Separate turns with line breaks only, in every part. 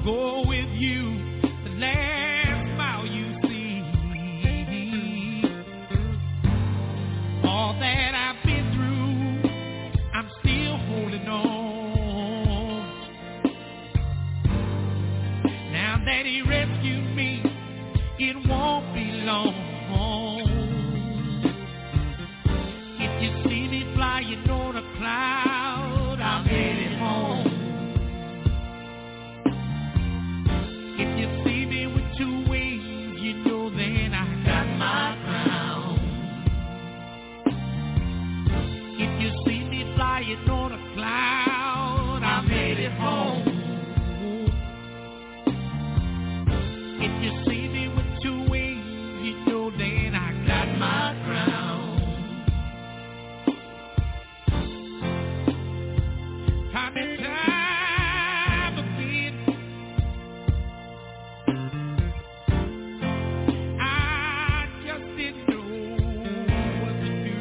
go with you the last mile you see. All that I've been through, I'm still holding on. Now that he rescued me, it won't be long. If you see me flying on a cloud, I'm headed home. If you see me with 2 wings, you know then I got my crown. If you see me flying on a cloud, I'm headed home. If you see me with 2 wings, you know then I got my crown. Time and time again, I just didn't know what to do.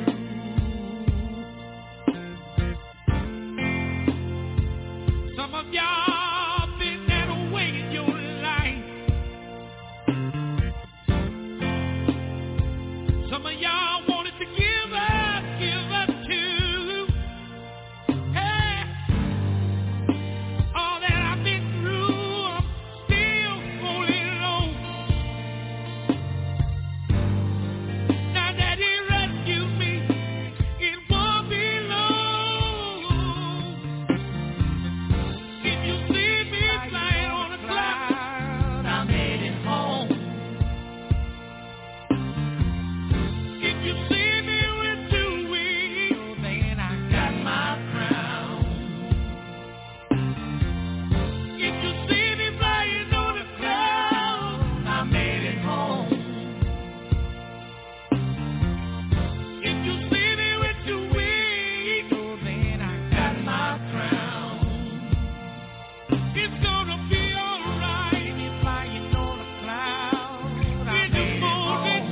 Some of y'all been that way in your life. Some of y'all wanted to give up too. Hey, all that I've been through, I'm still holding on. Now that he rescued me, it won't be long. If you see me flying on a cloud, I'm headed home. If you see me with 2 wings, then I got my crown. If you see me flying on a cloud, I'm headed home. If you see me with 2 wings, then I got my crown. It's gonna be alright. You're flying on a cloud. I'm headed home.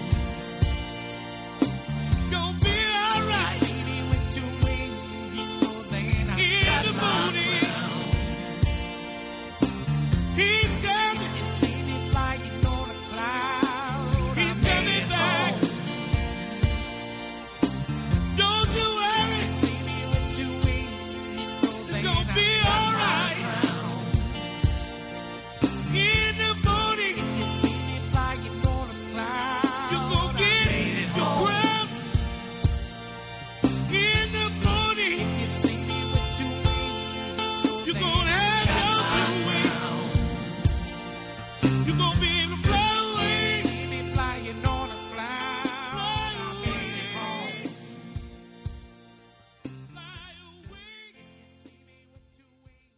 Gonna be alright. Baby, with 2 wings, you know then I got my crown. He's coming. You see me flying on a cloud. He's coming back. Don't you worry. See me with 2 wings, you know then it's gonna be alright. In the morning, if you see me flying on a cloud, you gon' get your crown. In the morning, if you see me with 2 wings, you gon' have your 2 wings. You gon' be able to fly away. See me flying on a cloud, I'm headed home. Fly away, if you see me with 2 wings.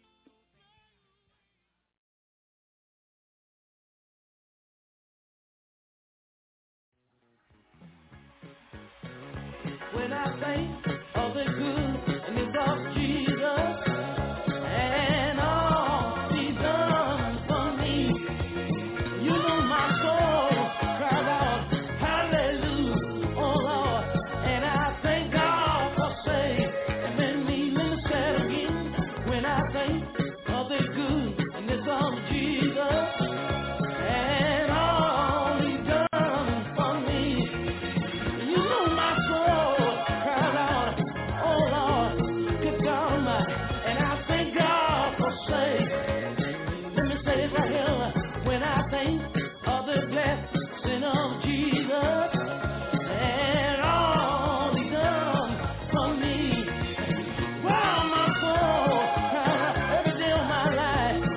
When I think of the goodness of Jesus and all He's done for me, you know my soul cries out, hallelujah, oh Lord. And I thank God for saving me. Let me say it again. When I think of the goodness of Jesus and all He's done for me, you know my soul cries out, oh Lord, good God Almighty. And I thank God for saving. Let me say it right here. When I think of the blessing of Jesus and all He's done for me, well, my soul cries out every day of my life.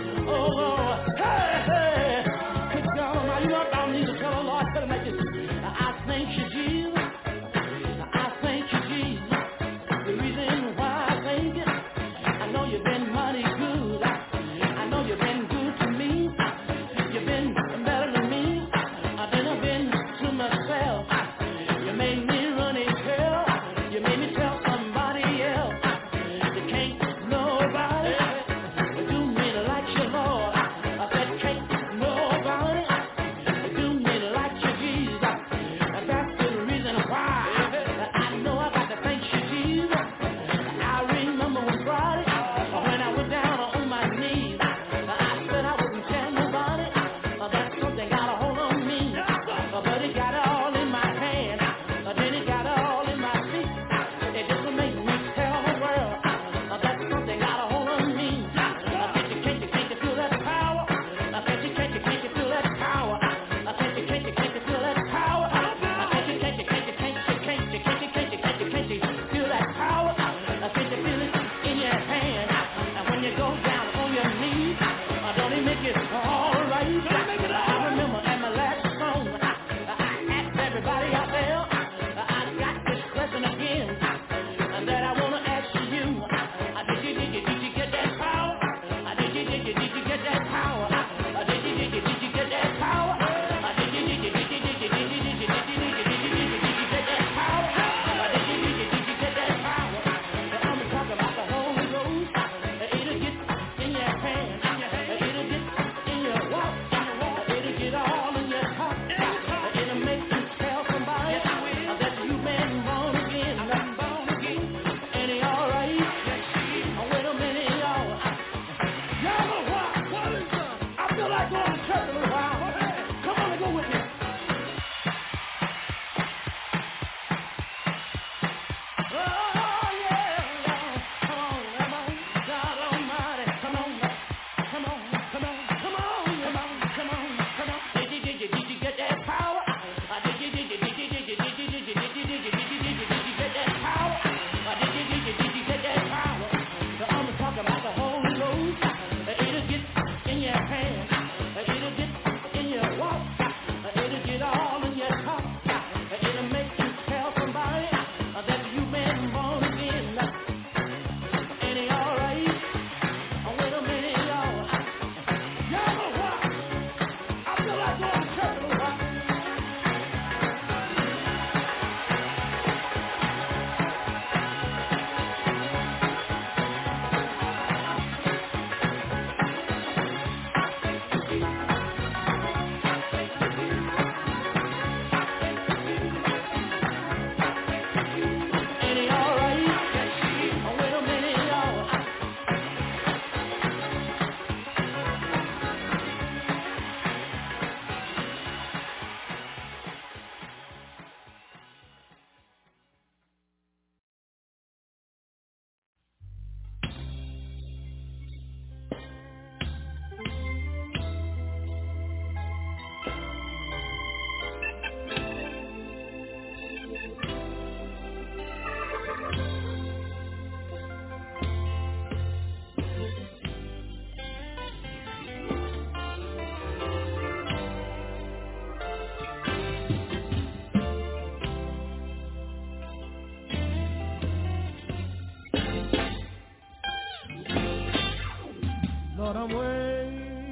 Lord, I'm way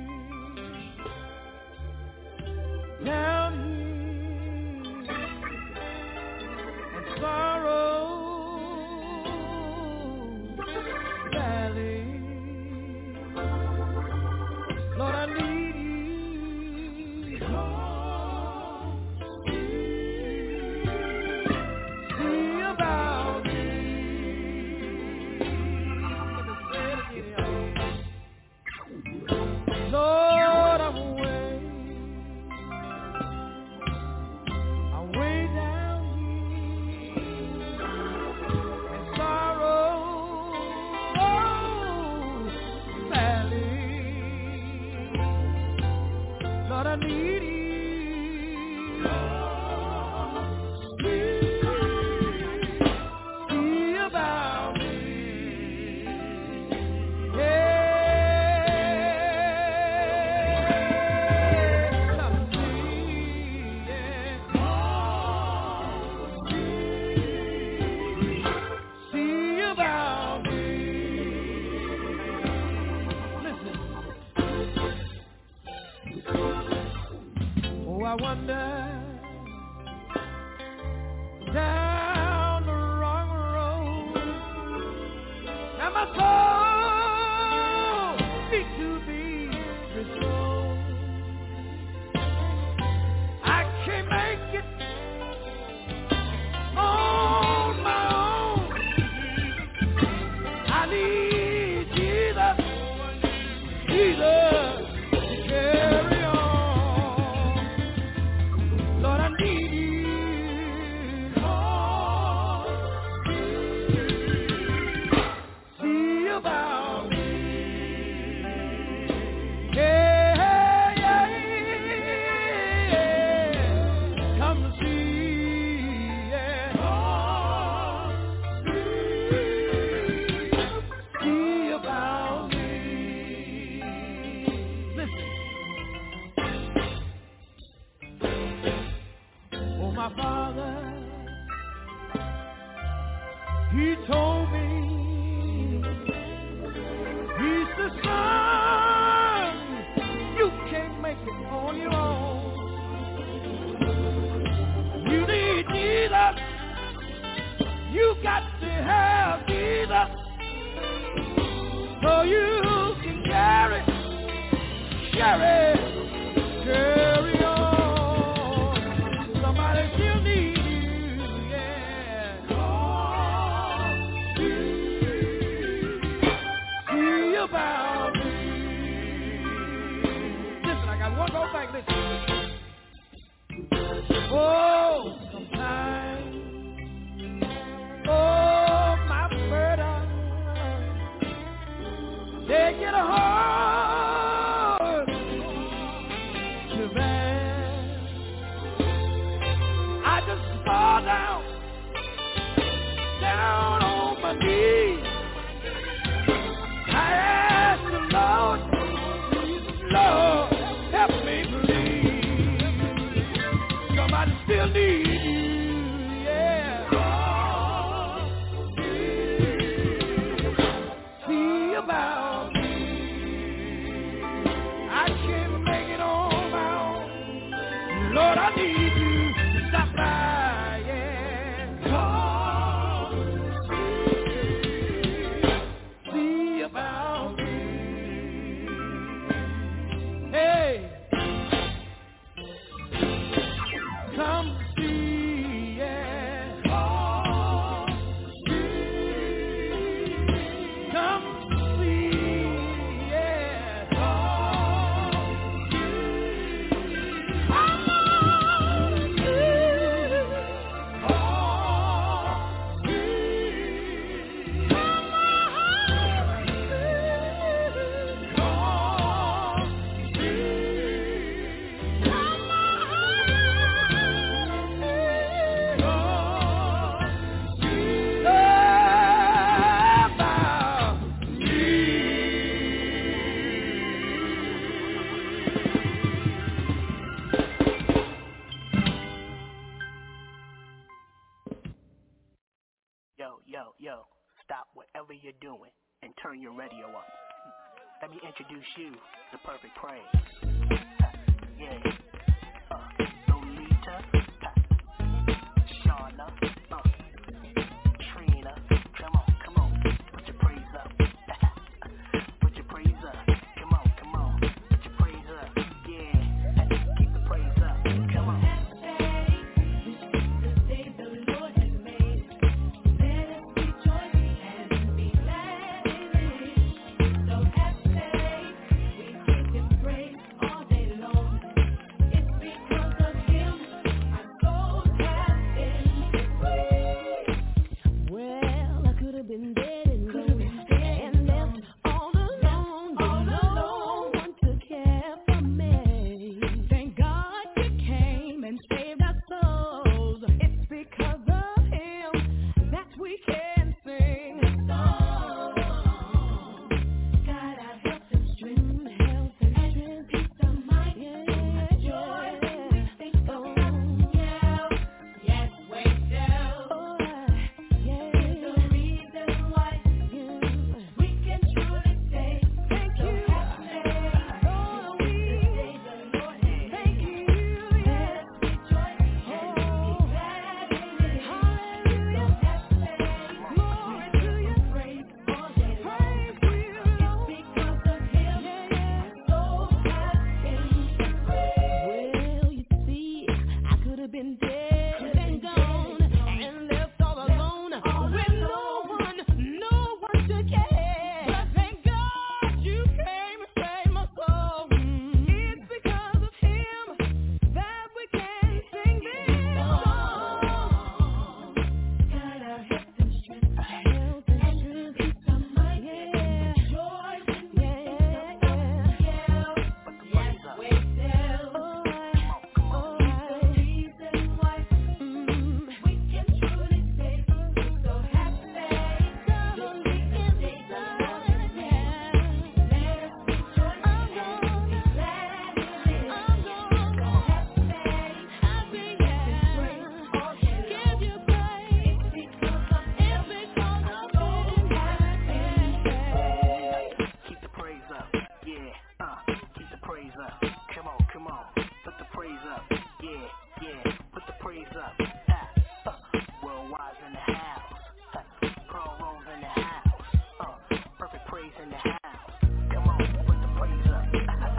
down here and sorrow valley. Lord, I need you. See about me. Lord, I'm way down here in sorrow valley. Lord, I need you. See about me. I wonder down the wrong road. Now my soul needs to be restored. I can't make it on my own. I need Jesus to carry on.
Let me introduce you to Perfect Praise. Yeah. Lolita, Shauna, Trina. Come on, put your praise up. Put your praise up. Come on, put your praise up. Yeah, keep the praise up. Come on.
Been dead and gone and left all alone, but no one to care for me. Thank God you came and saved our souls. It's because of Him that we can sing this song. God, our health and strength, peace of mind, joy when we think of something else. Yes, wait down. Been dead and gone and left all alone with no one to care. But thank God you came and saved my soul. It's because of Him that we can sing this song. God, our health and strength, peace of mind, joy when we think of something else. Yes, wait down.
Come on, put the praise up. Yeah, put the praise up. Worldwide's in the house. Pro Rolls in the house. Perfect praise in the house. Come on, put the praise up.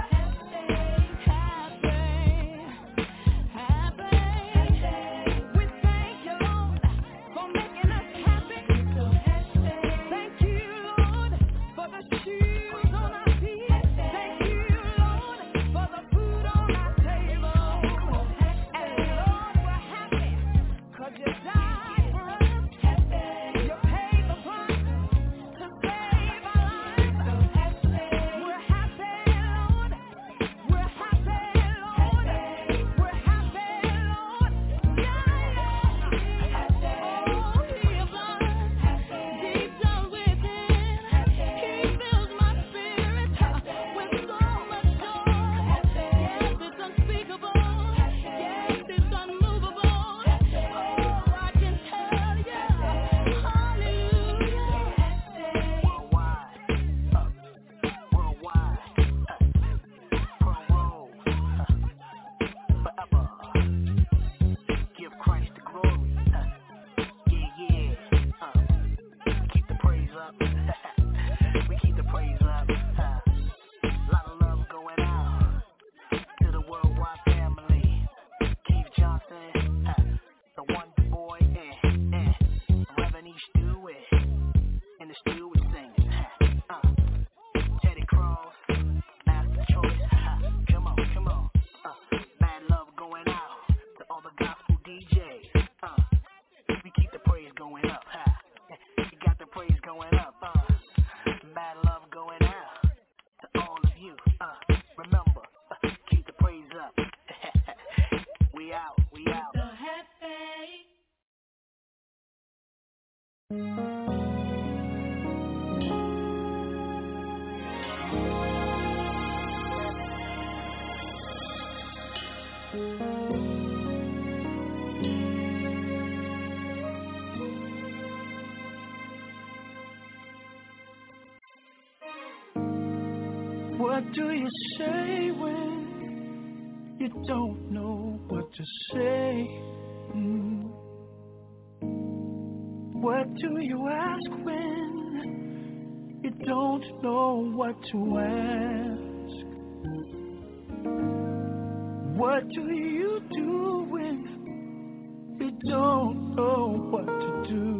We thank you, Lord, for making us happy. Thank you, Lord, for the shoes on our feet. Thank you, Lord, for the food on our table. And Lord, we're happy 'cause you died for us. You paid the price to save our lives. We're happy, Lord. We're happy, Lord. We're happy, Lord. Yeah. Oh, He loves deep down within. He fills my spirit with so much joy. Yes, it's unspeakable. Yes, it's unmovable. Oh, I can tell you, hallelujah.
Worldwide, Pro Rolls, forever. Give Christ the glory. Yeah. Keep the praise up. We keep the praise up. Lot of love going out to the Worldwide family. Keith Johnson, the Wonder Boy, and Reverend E. Stewart, and the Stewart singers. Teddy Cross, Master Choice. Come on. Mad love going out to all the gospel DJs. We keep the praise going up. You got the praise going up. Mad love going out to all of you. Remember, keep the praise up. We out.
So happy.
do you say when you don't know what to say? What do you ask when you don't know what to ask? What do you do when you don't know what to do?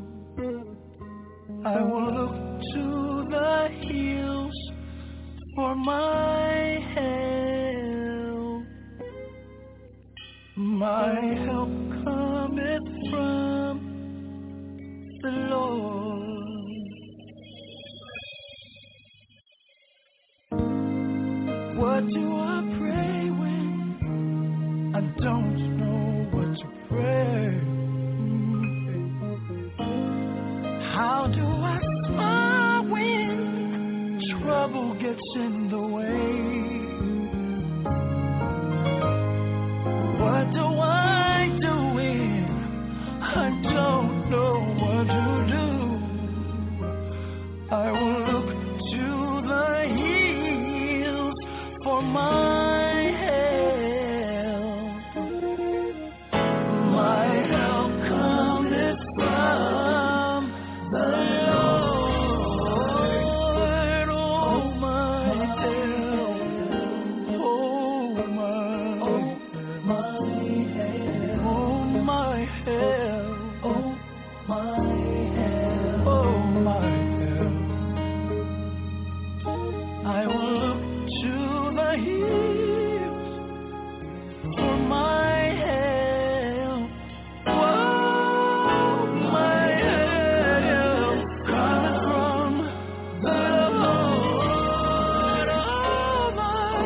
I will look to the hills for my help. My help cometh from the Lord. What do I pray when I don't know what to pray? How do I smile when trouble gets in the way? What do I do when I don't know what to do? I will look to the hills for my help. My help cometh from the Lord. Oh, my help. Oh, my help. Oh, my help. Oh, my help. Oh, my help. I will look to the hills for my help. Whoa, my help cometh from the Lord. Oh, my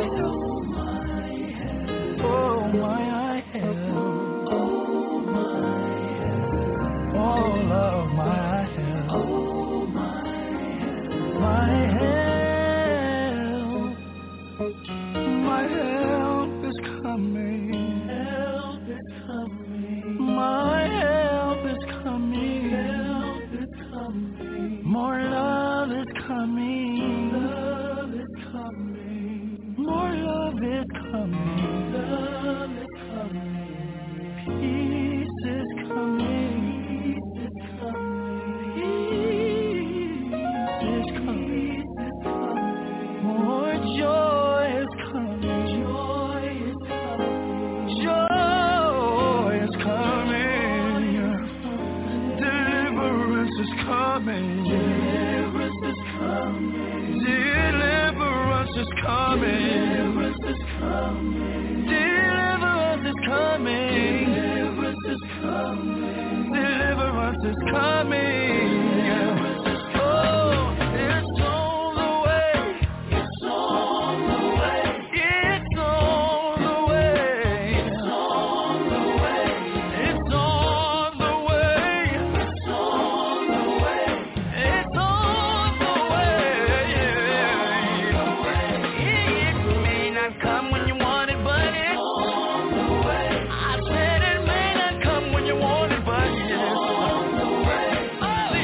help. Oh, my help. Oh, my help. Oh, love, my help. Oh, my help. My help. My help is coming. Help is coming. My help is coming. Help is coming. More love is coming. Love is coming. More love is coming. Love is coming. Peace is coming. Peace is coming. Peace is coming. More joy is coming. Joy is coming. Joy is coming. Deliverance is coming. Deliverance is coming. Deliverance is coming. Deliverance is coming. Deliverance is coming. Deliverance is coming. Deliverance is coming. Oh, it's on the way. It's on the way. It's on the way. It's on the way. It's on the way. It's on the way. It's on the way. It may not come when you want it, but it's on the way. I said it may not come when you want it, but it's on the way. Oh,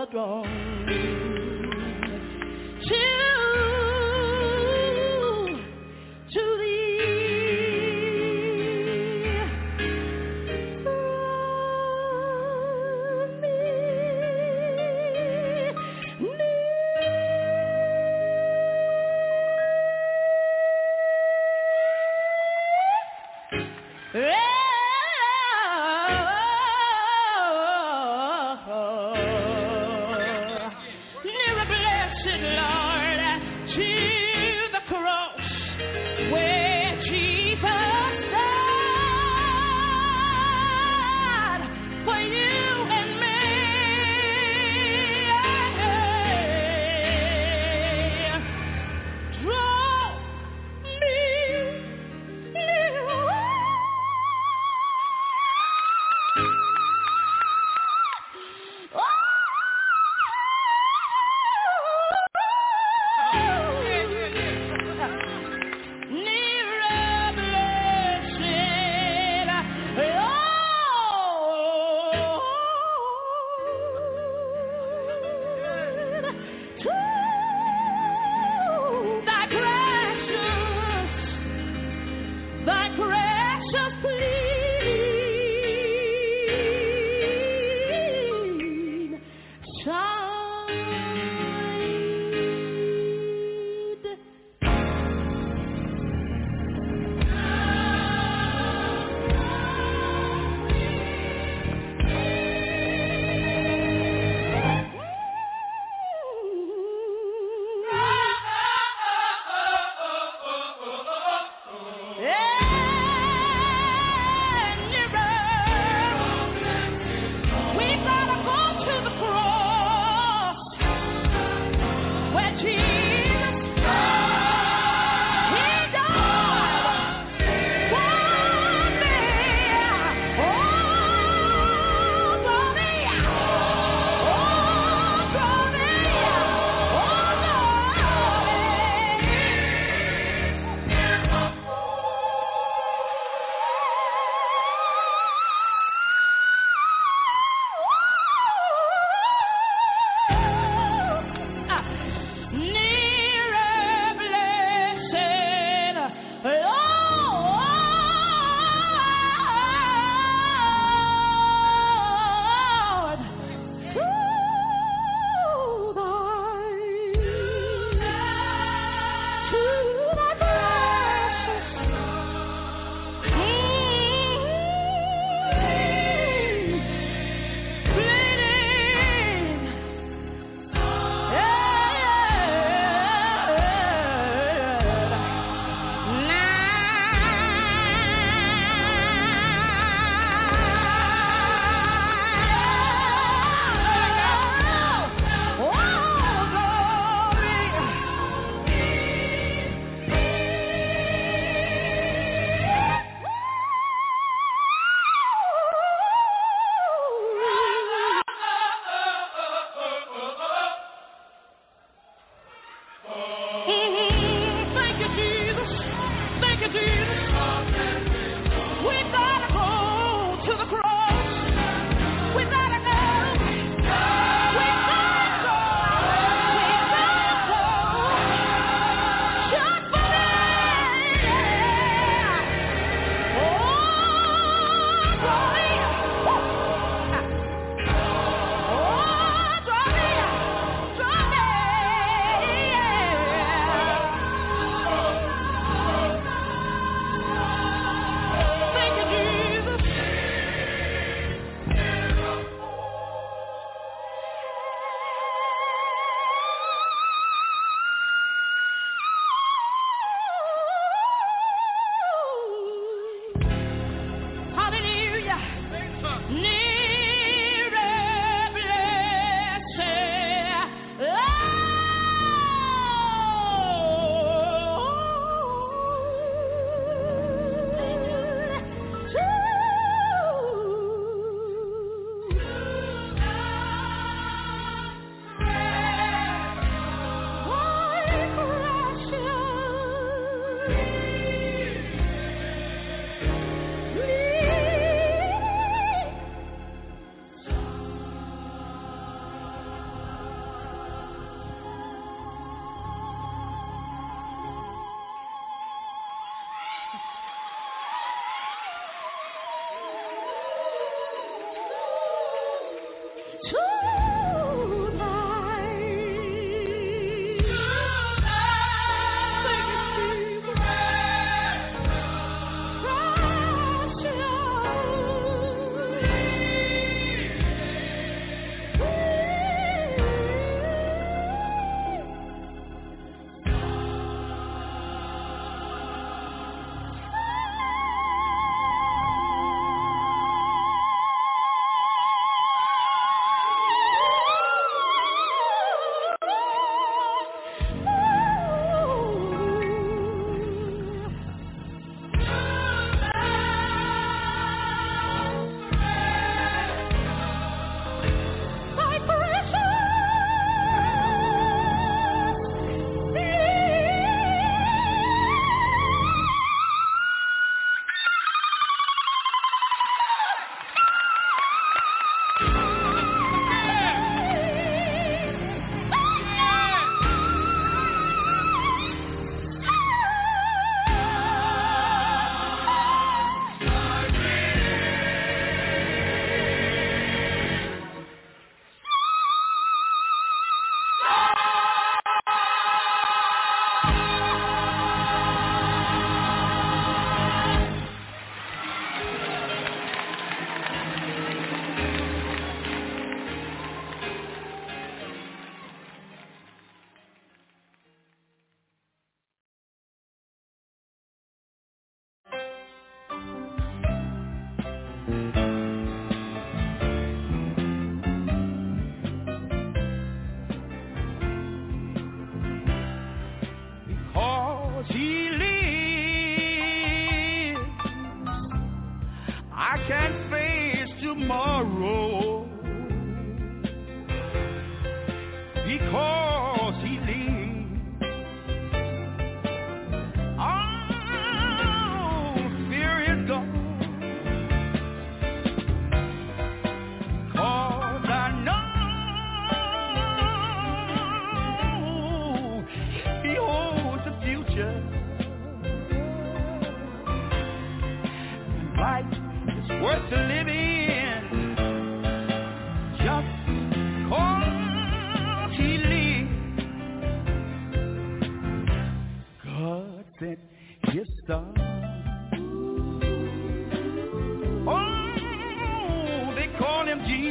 drawn to thee.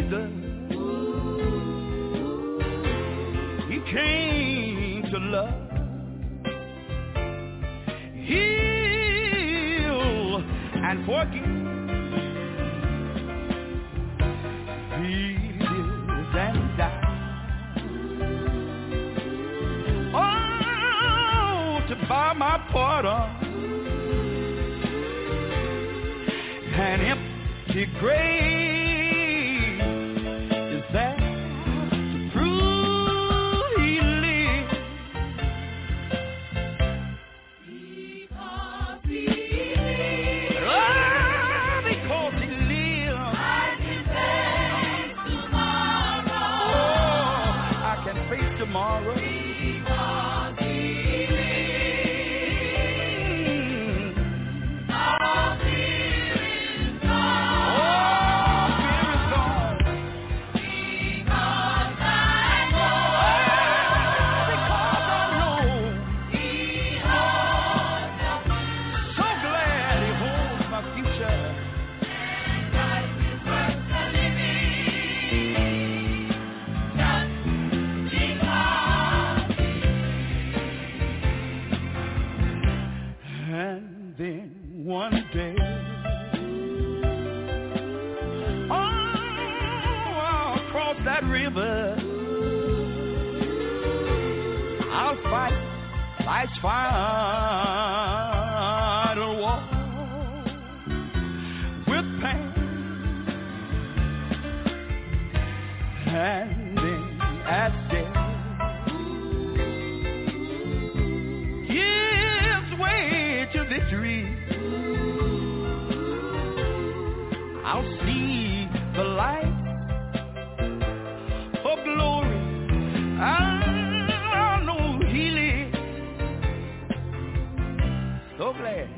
Jesus. He came to love, heal, and forgive. He lives and died. Oh, to buy my pardon. An empty grave is there to prove he lives.
Because he lives.
Oh, because he lives.
I can face tomorrow.
Oh, I can face tomorrow.
Because he lives. All fear is gone.
Fear is gone.
Because I know.
Because I know.
He holds the
So glad he holds my future.
life is worth the living. Just because.
And then one day, I'll cross that river. I'll fight life's final war with pain. And then at death, his way to victory, I'll see the light of glory. I know he lives. So glad.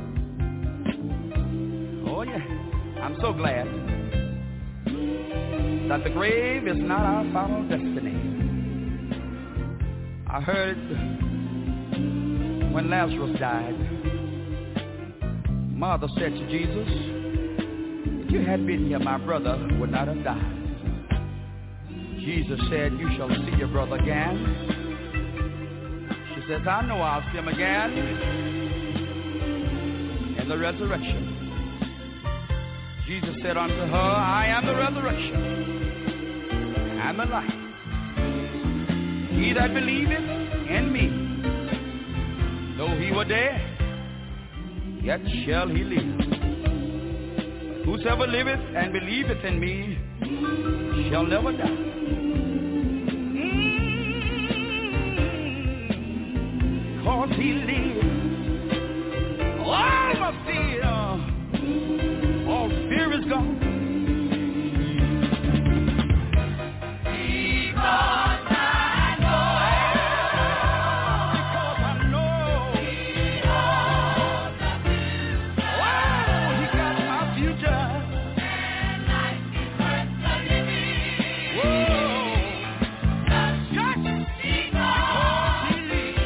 Oh yeah, I'm so glad that the grave is not our final destiny. I heard when Lazarus died, Martha said to Jesus, if you had been here, my brother would not have died. Jesus said, you shall see your brother again. She says, I know I'll see him again in the resurrection. Jesus said unto her, I am the resurrection and the life. He that believeth in me, though he were dead, yet shall he live. Whosoever liveth and believeth in me shall never die. Cause he lives. All my fear, all fear is gone.
Because I know.
Because I know.
He holds the future.
Wow, he got my future.
And life is worth the living.
Whoa.
Just because he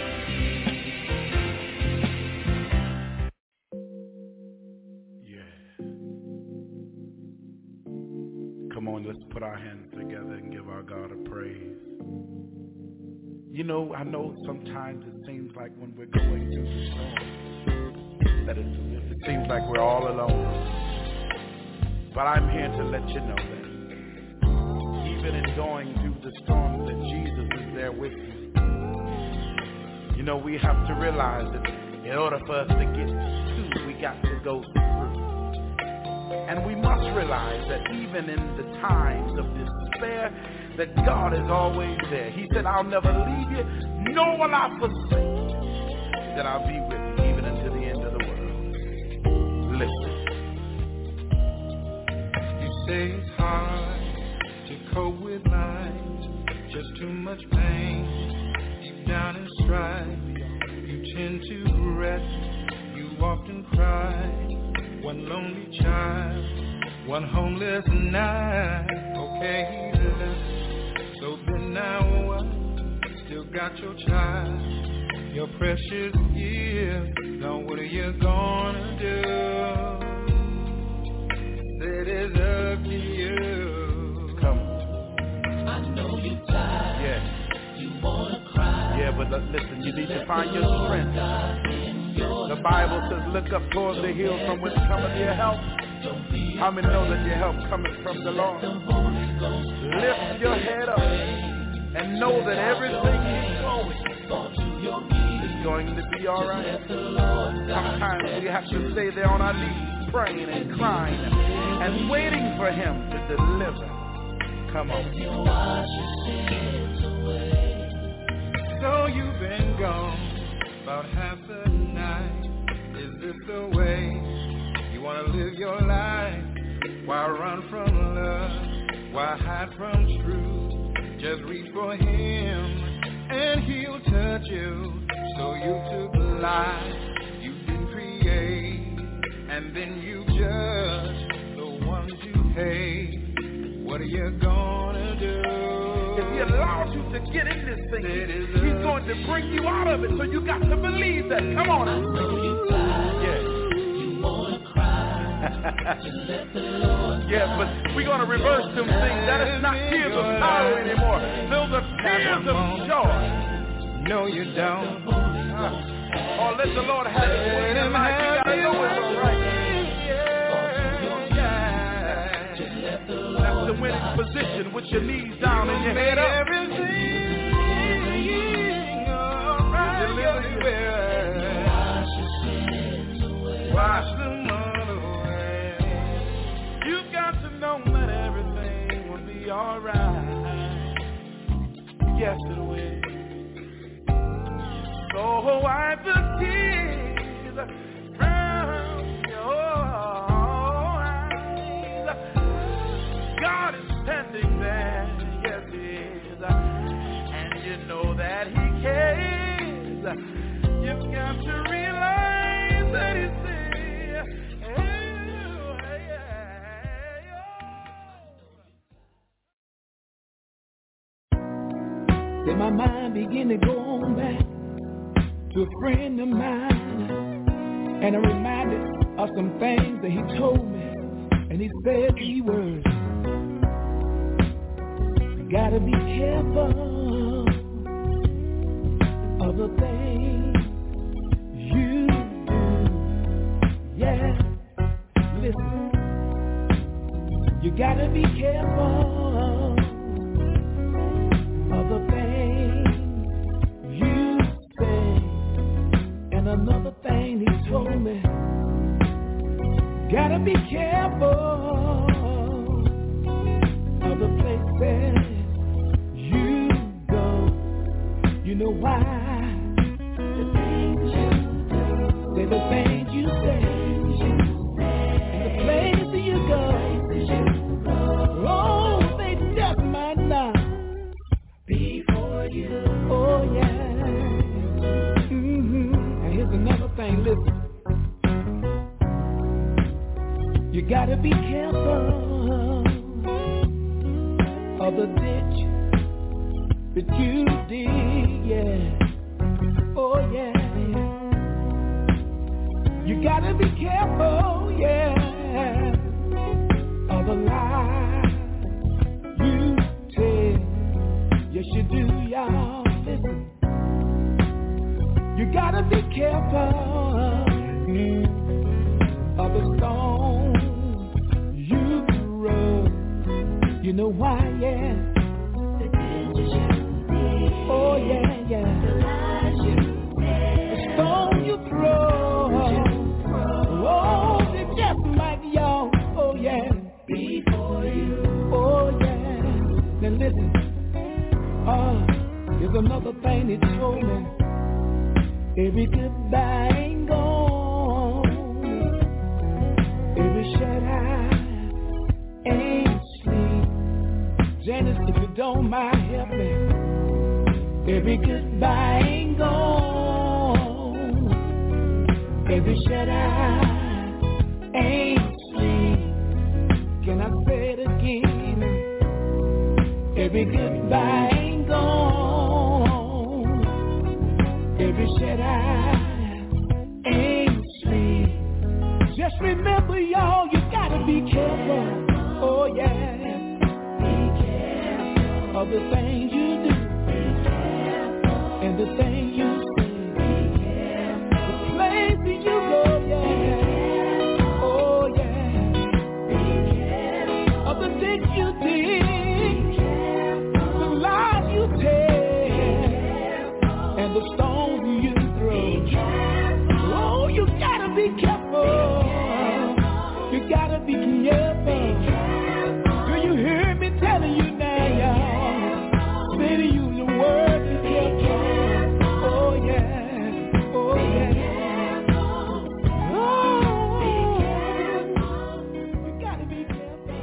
Yeah. Come on, let's put our hands together and give our God a praise. You know, I know sometimes it seems like when we're going through the storm, that it seems like we're all alone. But I'm here to let you know that even in going through the storm, that Jesus is there with you. You know, we have to realize that in order for us to get through, we got to go through. And we must realize that even in the times of despair, that God is always there. He said, I'll never leave you, nor will I forsake you. That I'll be with you even until the end of the world. Listen.
You say it's hard to cope with life, just too much pain, deep down in strife. You tend to rest, you often cry. One lonely child, one homeless night. Okay, he left, so then now what? Still got your child, your precious gift. Now what are you gonna do? It is up to you.
but listen, you need to find your strength. The Bible says, look up towards the hills from which cometh your help. How many know that your help cometh from the Lord? Lift your head up and know that everything is going to be all right. Sometimes we have to stay there on our knees, praying and crying and waiting for Him to deliver. Come on.
So you've been gone about half the night. Is this the way you want to live your life? Why run from love? Why hide from truth? Just reach for Him and He'll touch you. So you took life you didn't create, and then you judge the ones you hate. What are you gonna do?
If He allows you to get in this thing, He's going to bring you out of it. So you got to believe that. Come on. Yeah. Yeah, but we're going to reverse them things. That is not tears of sorrow anymore. Those are tears of joy.
No, you don't.
Oh, let the Lord have His way in your life. You got to know it's all right. That's the winning position with your knees down and your head up.
Everything all right. Wash them all away.
You've got to know that everything will be all right. Yes, it will. So wipe the tears from your eyes. God is standing there, yes He is, and you know that He cares. You've got to realize that He's there.
Then my mind began to go on back to a friend of mine, and I'm reminded of some things that he told me, and he said these words: you gotta be careful of the things you do. Yeah, listen, you gotta be careful of the things you say. And another thing he told me, gotta be careful of the places you go. You know why? The things you do. They're the things you say. And the places you go. Oh, they just might not be for you. Oh, yeah. Here's another thing, listen. You gotta be careful of the ditch that you dig, yeah. Oh, yeah. You gotta be careful, yeah, of the lies you tell. Yes, you do, y'all. Listen. You gotta be careful of the stones you throw. You know why, yeah. The ditches you dig. Oh, yeah, yeah. The lies you tell. The stone you throw. Oh, they just might, y'all. Oh, yeah. Be for you. Oh, yeah. Now listen. Here's another thing he told me. Every goodbye ain't gone. Every shut-eye ain't sleep. Janice, if you don't mind, help me. Every goodbye ain't gone. Every shut-eye ain't sleep. Can I say it again? Every goodbye ain't gone. Every shut-eye ain't sleep. Just remember, y'all, you gotta be careful. Oh, yeah. Be careful of the things you do. Be careful. And and the thing you say, the places you go, yeah, oh yeah, of the things you did, the lies you tell, and the stones you throw. Oh, you gotta be careful. You gotta be careful. Do you hear me telling you now, y'all? Say to you the word is careful. Oh yeah, oh yeah. Oh, you gotta be careful.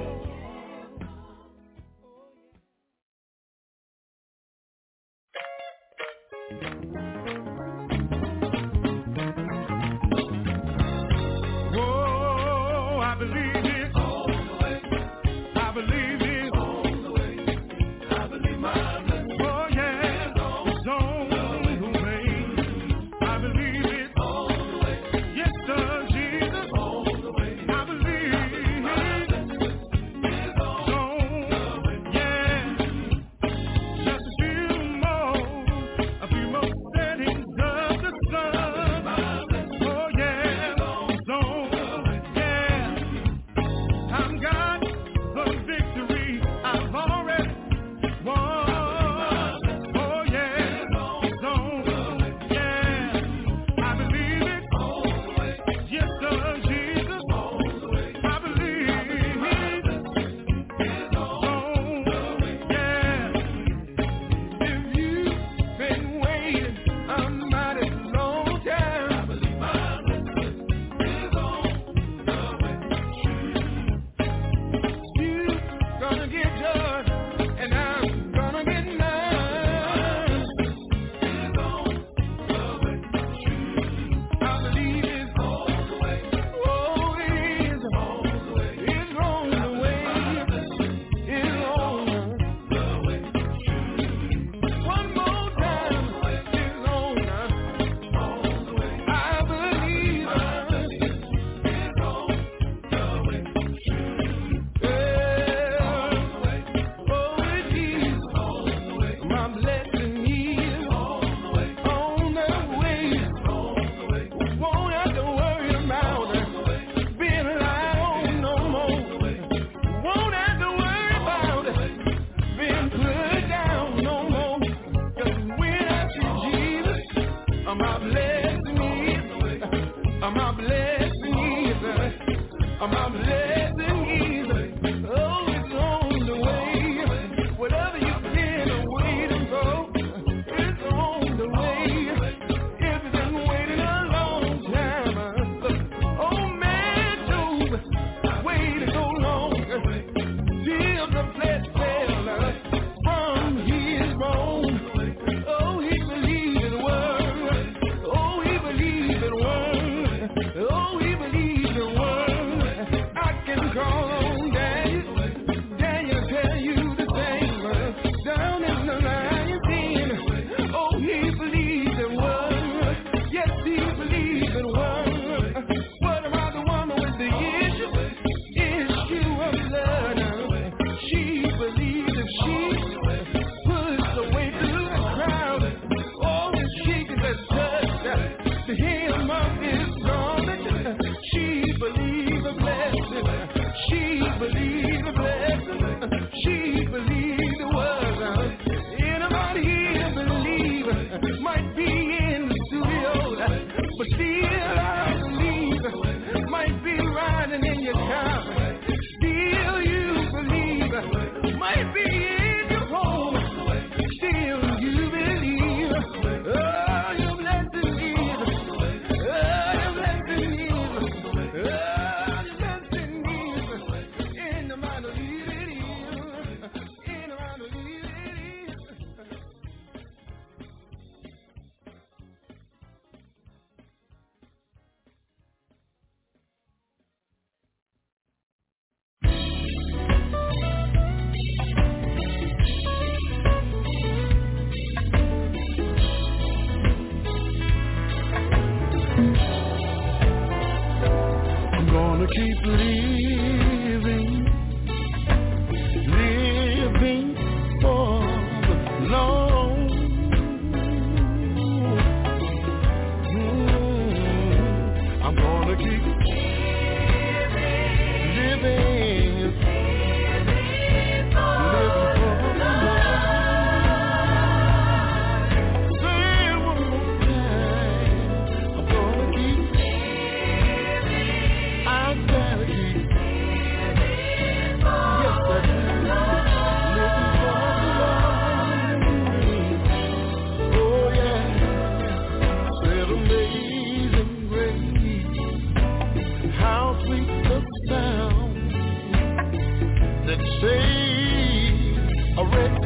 Oh, I believe it all the way. I believe it all the way. I believe my blessing. Oh yeah, it's on the way. I believe it all the way. Yes, sir, Jesus, all the way. I believe my blessing is on the way. Yeah, just a few more steps.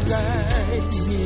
like me.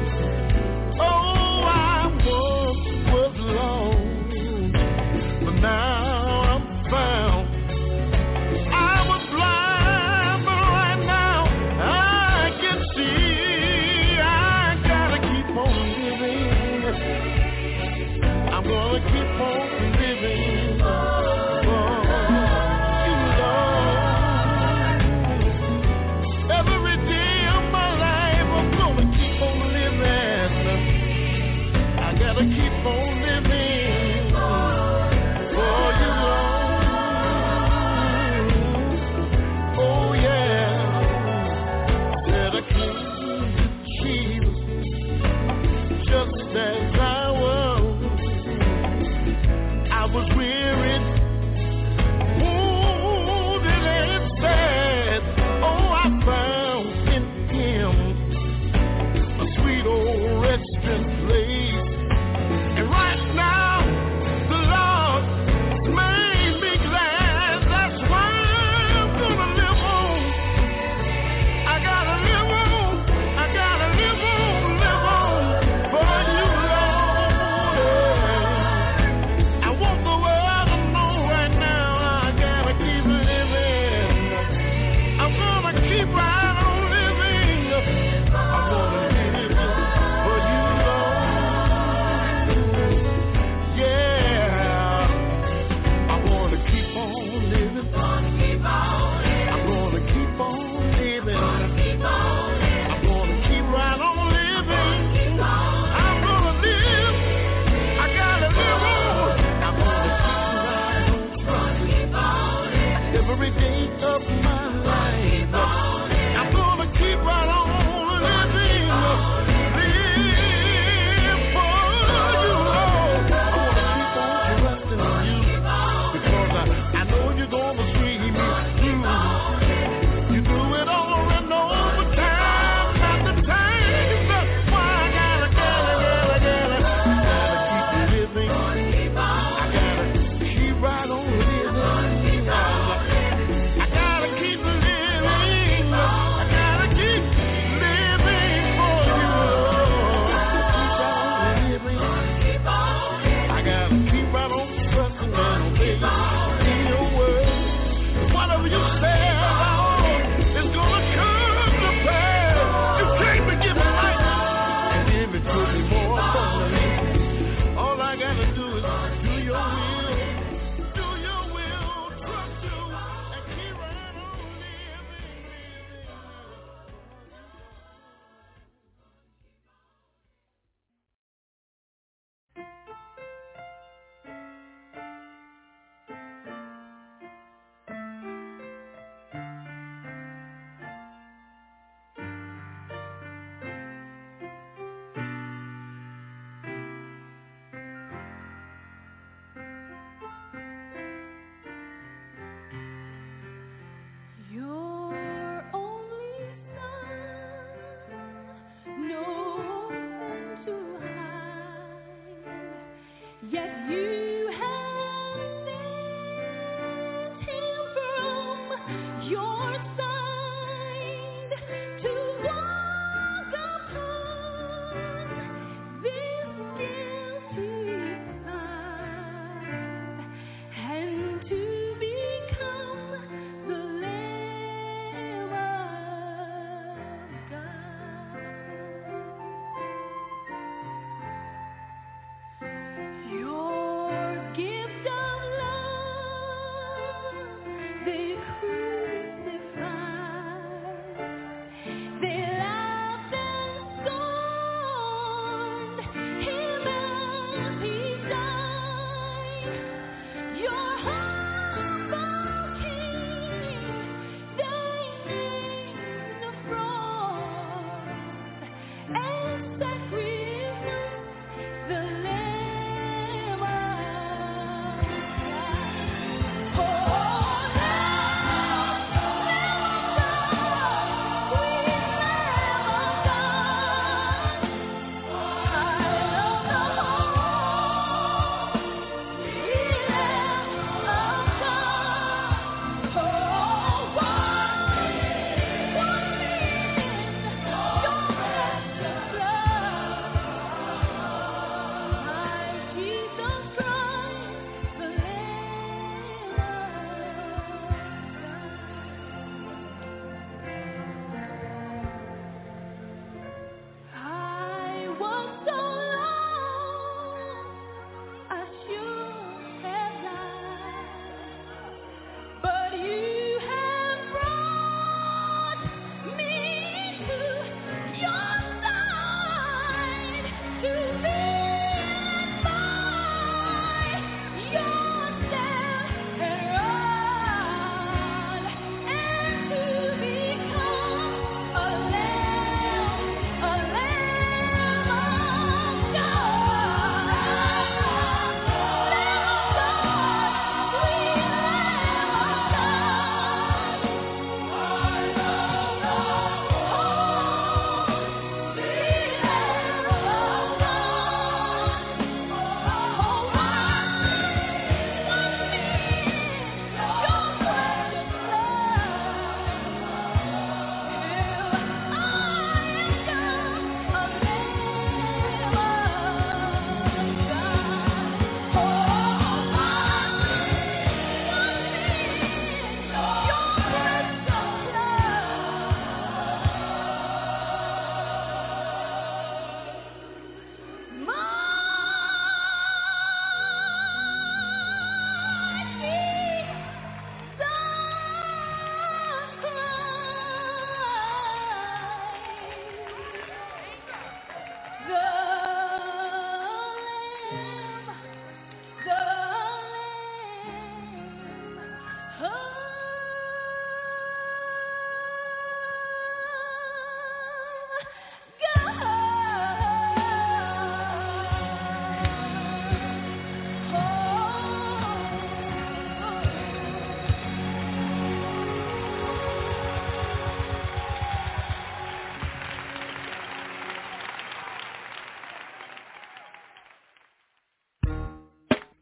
Oh, I was lost, but now I'm found. I was blind, but right now I can see. I gotta keep on living. I'm gonna keep on living for you, Lord. Every day of my life, I'm gonna keep on living. I gotta keep on living for you, Lord. Oh yeah, said I can't Jesus, just as I was weary, wounded and sad. Oh, I found in Him a sweet old resting place. And right now, the Lord made me glad. That's why I'm gonna live on. I gotta live on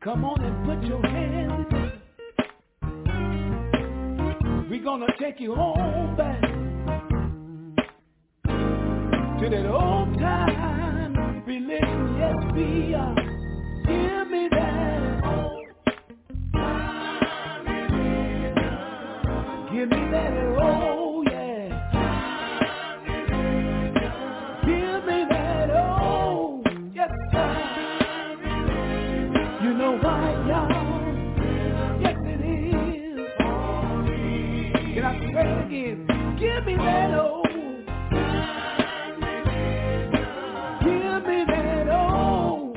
Come on and put your hands together. We're gonna take you home back to that old time religion. Yes, we are. Give me that old time religion. Give me that old, yeah. Give me that old, yes, sir. You know why, y'all? Yes, it is. Can I say it again? Give me that old. Give me that old.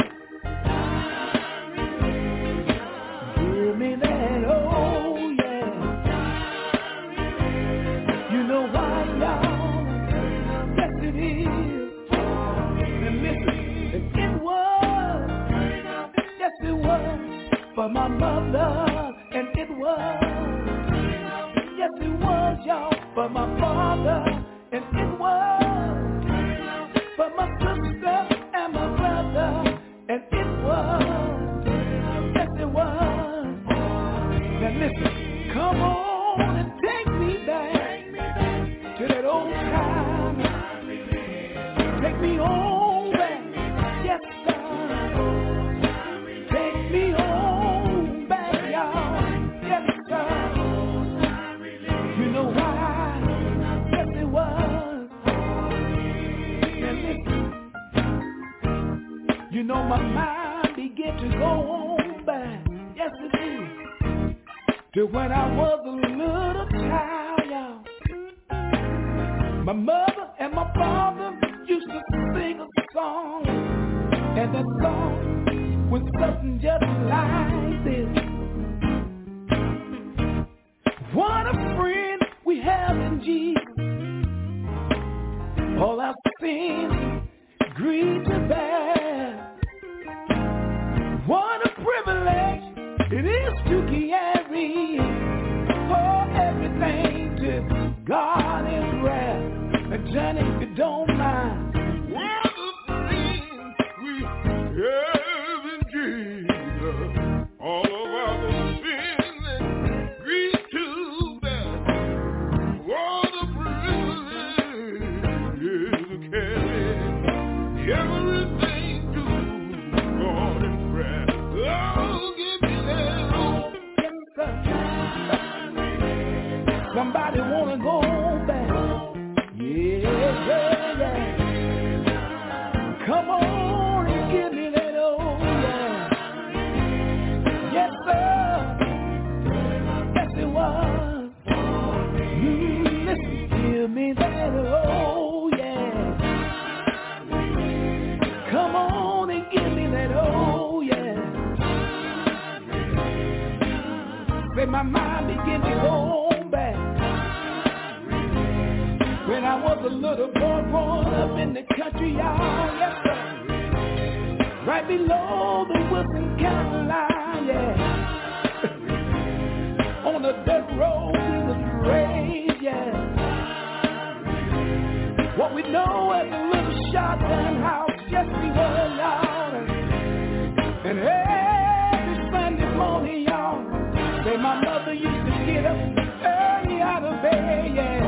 Give me that old, yeah. You know why, y'all? Yes, it is. And listen, it was. Yes, it was for my mother, and it was. Yes, it was, y'all, for my father, and it was for my sister and my brother, and it was. Yes, it was. Now listen, come on and take me back to that old time. Take me home back. Yes, sir. Take me home back, y'all. Yes, sir. You know why? Yes, it was. Now listen. You know my mind began to go on back. Yes, it did. To when I was a little child, y'all. My mother and my father used to sing a song. And that song was something just like this. What a friend we have in Jesus. All our sins grief to bear. What a privilege it is to carry everything to God in prayer. Now, Johnny, if you don't mind.
What a friend we have in Jesus. All of our sins and grief to bear. What a privilege it is to carry everything to God in prayer. Oh, give me that old.
Somebody wanna go back. Yeah. Come on and give me that old, yeah. Yes, sir. Yes, it was. Listen, give me that old, yeah. Come on and give me that old, yeah. Say my mind begin to go back. When I was a little boy growing up in the country, y'all, yes, sir. Right below the Wilson County line, yeah. On the dirt road we was raised, yeah. What we know as a little shotgun house, yes, we were, y'all. And every Sunday morning, y'all, say my mother used to get up early out of bed, yeah.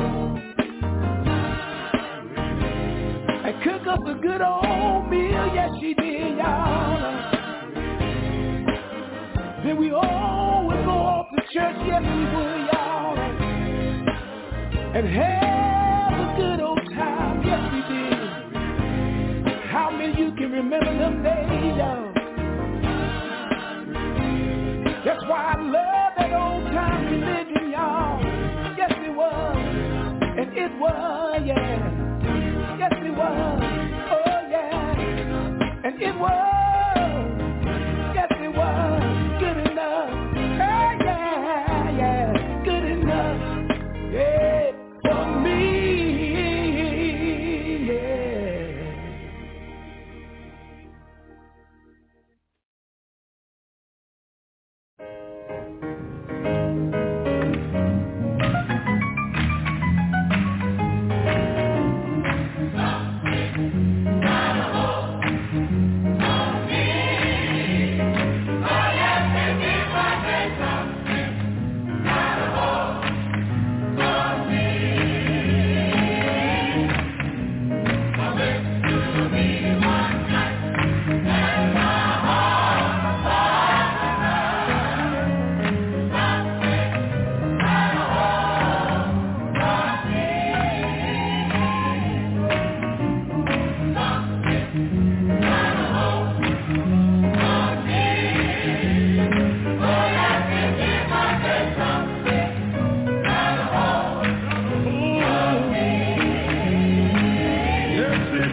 And cook us a good old meal, yes she did, y'all. Then we all would go off to church, yes we would, y'all. And have a good old time, yes we did. How many of you can remember them days, y'all? That's why I love that old time religion, y'all. Yes it was, and it was, yeah. Yes, it was. Oh, yeah. And it was. Yes, it was. Good enough. Oh, yeah, yeah. Good enough. Yeah, for me. Yeah.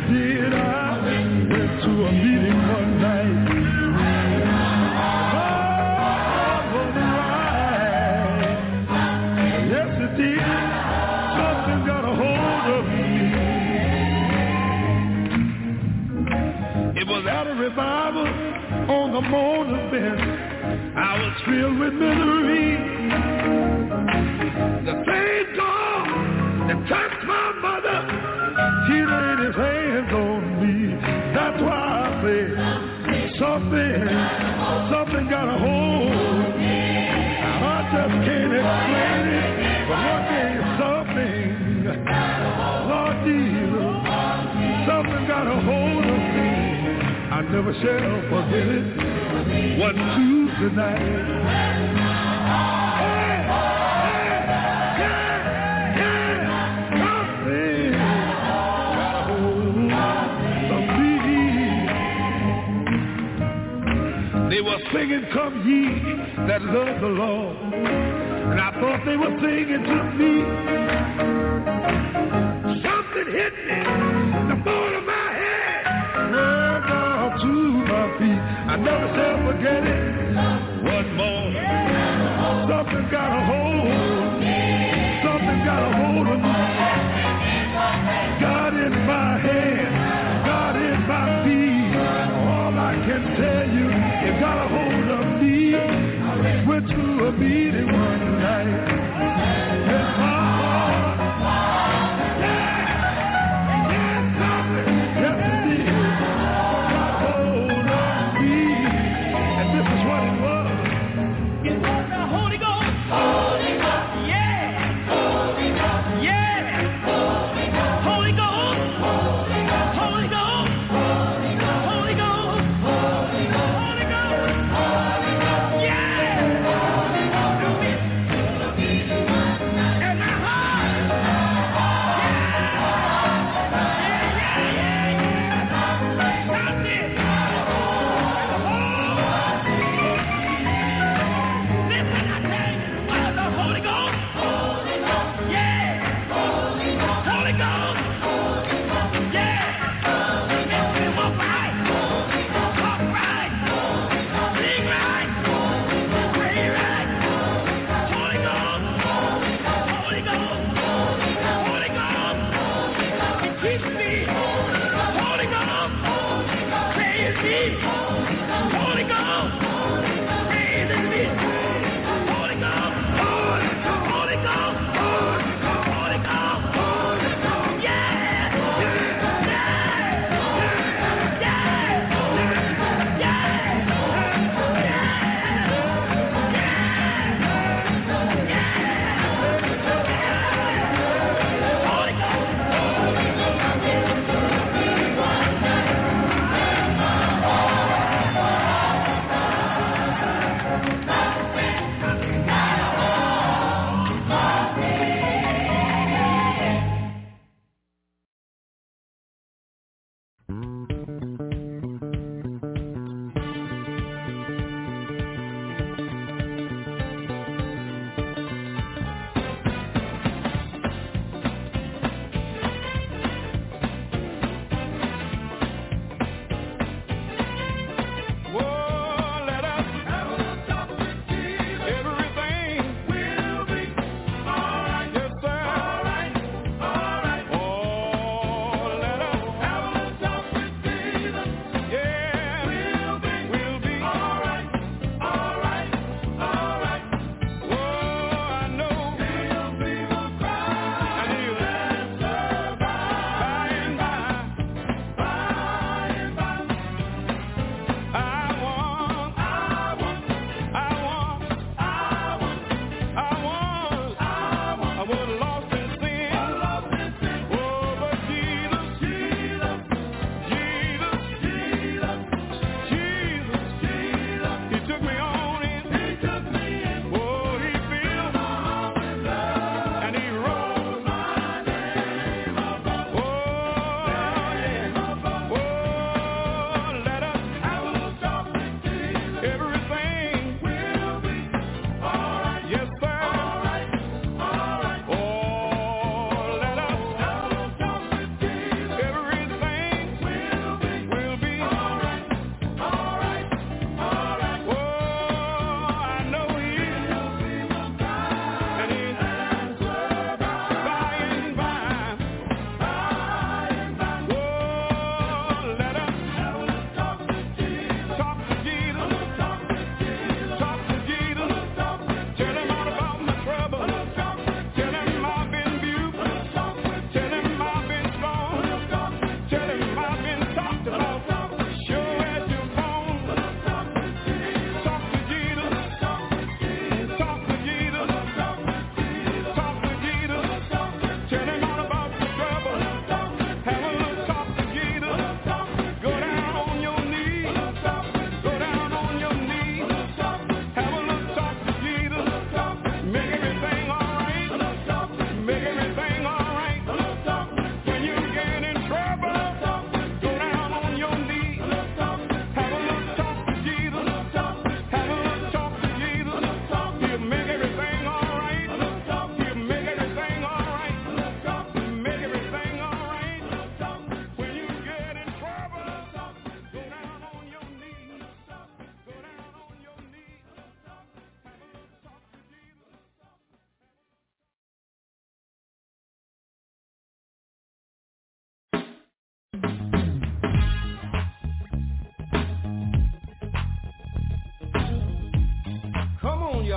did. I went to a meeting one night. God was right. Yes, it did. Something got a hold of me. It was at a revival on the Mona bench. I was filled with misery. The same God that touched my mother, he laid his hands on me. That's why I say something got a hold. I just can't explain it, but one day something, Lord Jesus, something got a hold of me. I never shall forget it. One Tuesday night. They were singing, "Come ye that love the Lord," and I thought they were singing to me. Something hit me, the bone of my head, right down to my feet. I never shall forget it. One more, something got a hold. Something got a hold of me. God in my hand, God in my feet. All I can tell you, it got a hold of me. Went to a meeting one night. In my heart, something, yes it did. Got a hold of me. And this is what it was.
It was the Holy Ghost. Holy Ghost. Yeah. Holy Ghost. Yeah. Holy Ghost. Holy Ghost. Holy Ghost. Holy Ghost. Holy Ghost. Holy Ghost. Holy Ghost. Holy Ghost. Holy Ghost. Yeah. Holy Ghost. In my heart.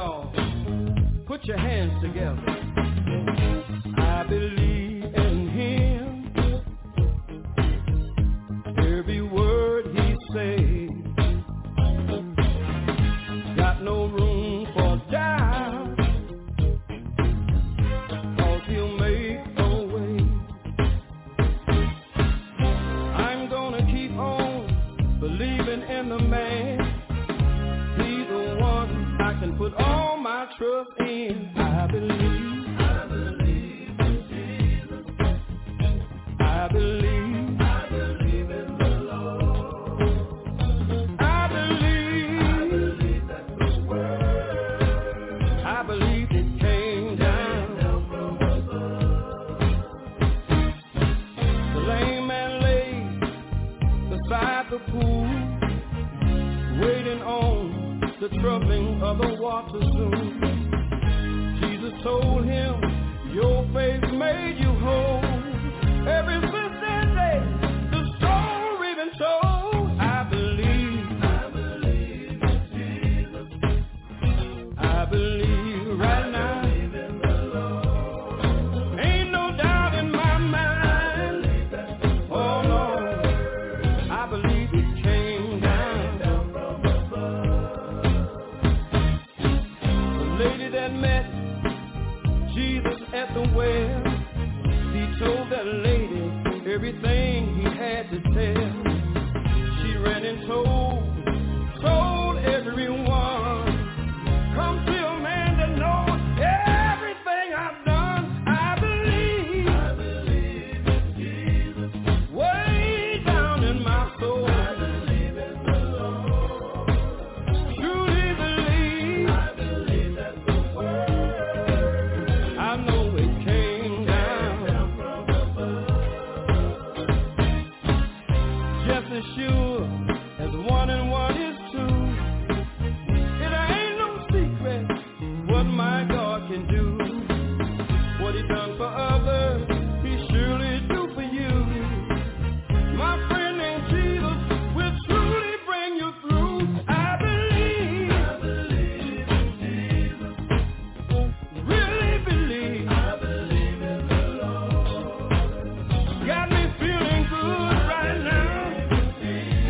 y'all. Put your hands together. I believe in him. Every word he says. Got no room for doubt. 'Cause he'll make a way. I'm gonna keep on believing in the man. He's the one I can put all my trust in. I believe in Jesus. I believe in the Lord. I believe that the word. I believe it came down from above. The lame man lay beside the pool, waiting on the troubling of the water soon. Jesus told him, your faith made you whole. Ever since that day, the story been told. I believe in Jesus. I believe right now. Ain't no doubt in my mind. Oh Lord, I believe it came down from above. The lady that met Jesus at the well, he told that lady everything he had to tell. She ran and told everyone, come see a man that knows everything I've done. I believe in Jesus. Way down in my soul. I believe in the Lord. Truly believe. I believe that the word. I know it came down from above. Just as sure as 1 and 1 is 2. It ain't no secret what my God can do. What he done for others, he surely do for you. My friend named Jesus will truly bring you through. I believe in Jesus. Really believe. I believe in the Lord. Got me feeling good right now.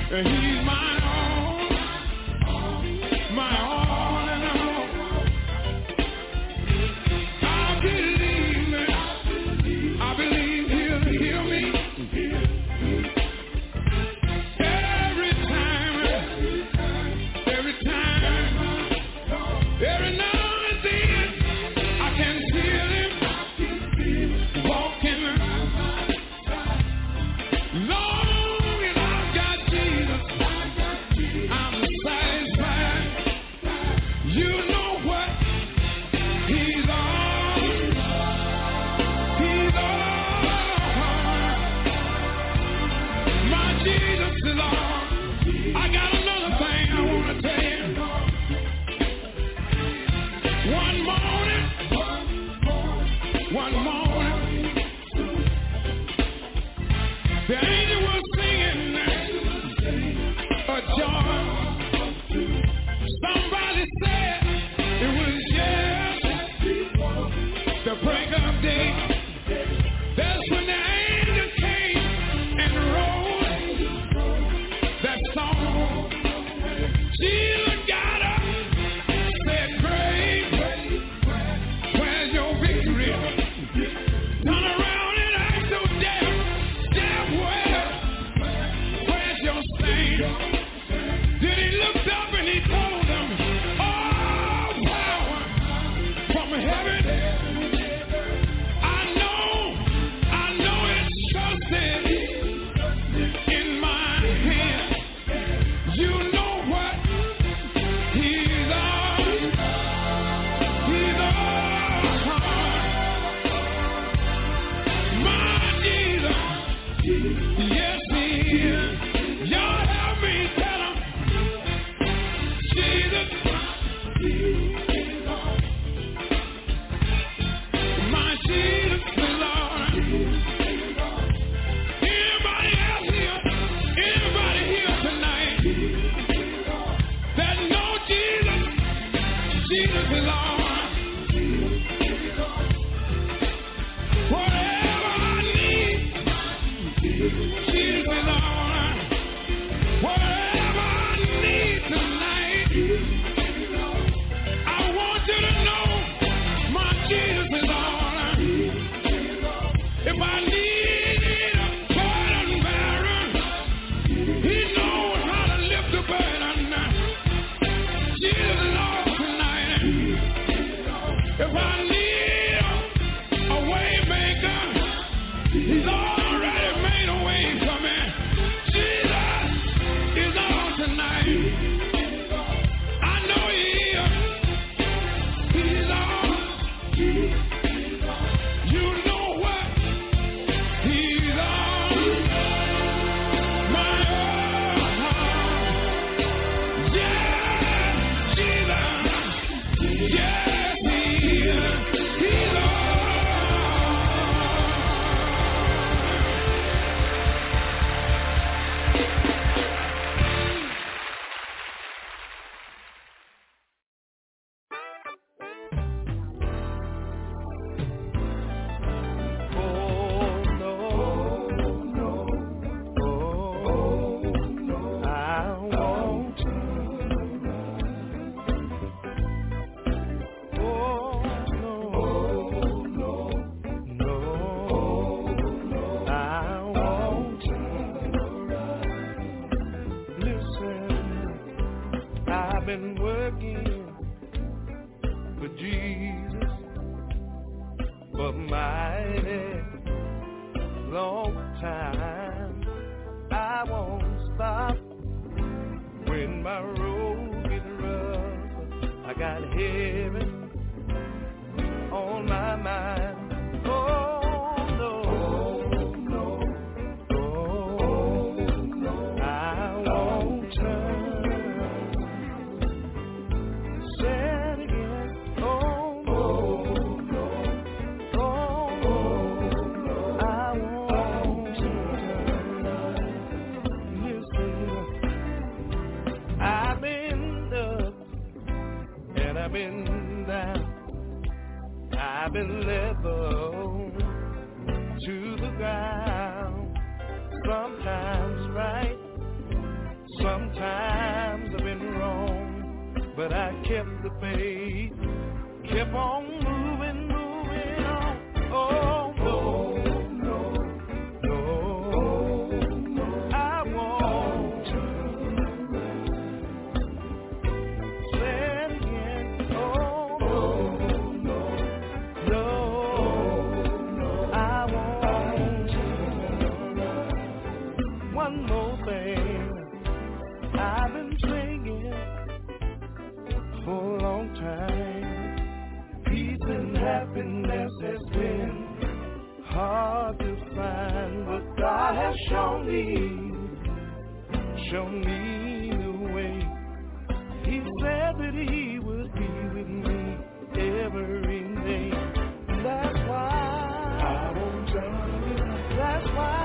He's my all and all. I believe he'll heal me. Every time, every now and then, I can feel him walking. Long as I've got Jesus, I'm satisfied. You know what? He's all. He's all. My Jesus is all. I got another thing I want to tell you. One morning, the angel was singing a joy. Somebody said it was just the break of day. That's when the angel came and wrote that song. Jesus got up, said, "Great, where's your victory?" Turn around and ask your death, where's your stain? Then he looked up and he told them, all power from heaven. I know it's trusted in my hand. You know what? He's all. My Jesus, yes he is. Y'all help me tell him, Jesus, my Jesus is Lord. Anybody else here? Anybody here tonight that know Jesus? Jesus is Lord. Whatever I need, Jesus is Lord. Whatever I need tonight, I want you to know my Jesus is Lord. If I need a burden bearer, he knows how to lift the burden. Jesus is Lord tonight. If I need a way maker, he's already made a way for me. Jesus is on tonight. I know he is. He's on. You know what? He's on. My yeah, Jesus. Yes, he is. He's on. I've been working for Jesus for mighty long time. I won't stop when my road gets rough. I got heaven on my mind. I've been down, I've been level to the ground. Sometimes right,
Sometimes I've been wrong, but I kept the faith, kept on moving on. Oh, no, I won't say it again. Oh, no, I won't. One more thing. I've been singing for a long time. Peace and happiness has been hard to find, but God has shown me the way. He said that He would be with me every day. That's why I won't turn. That's why.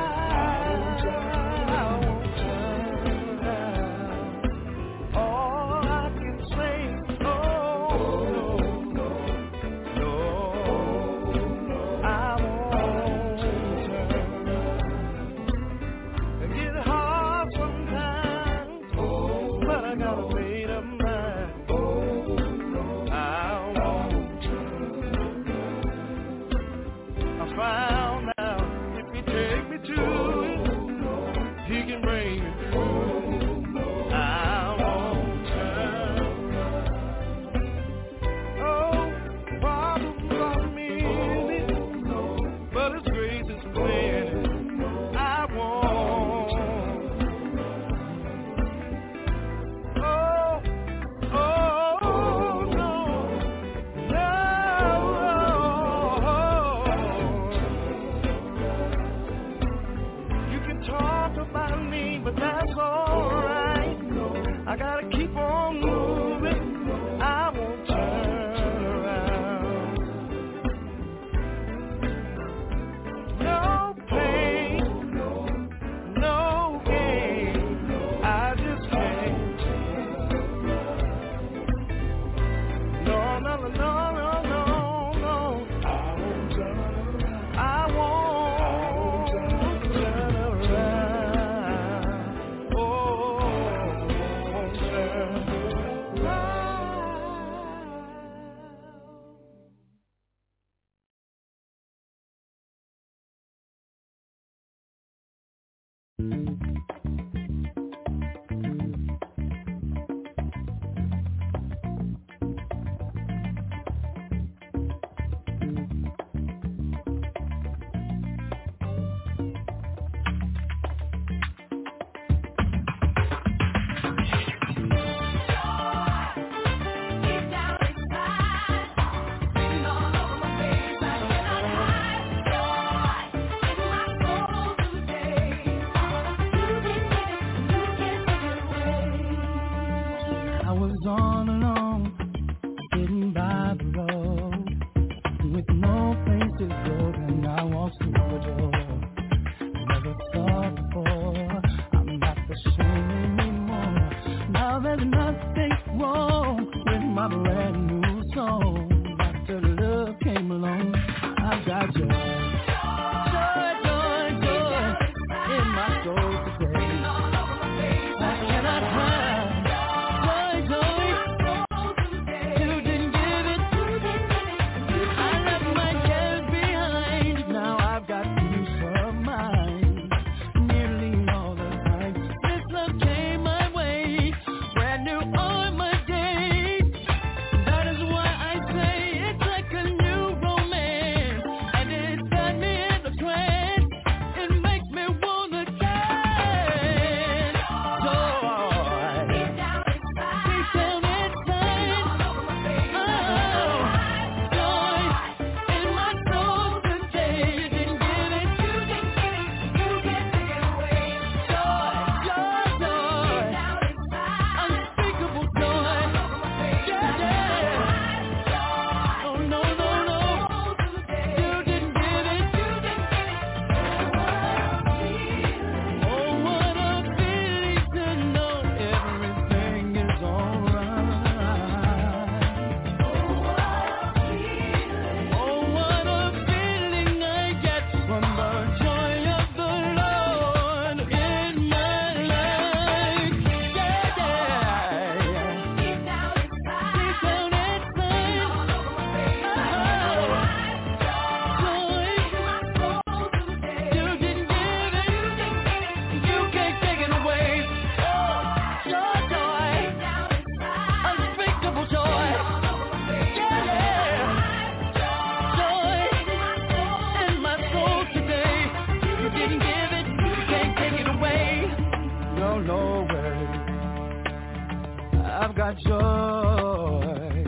I've got joy,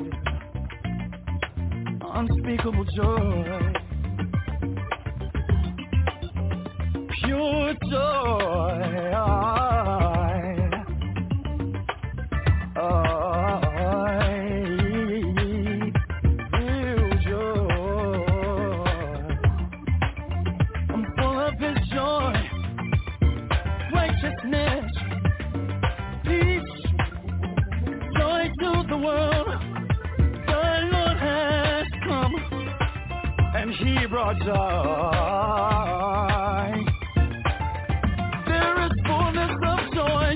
unspeakable joy, pure joy, real joy. I'm full of His joy, righteousness, peace, joy to the world. The Lord has come, and He brought joy. There is fullness of joy,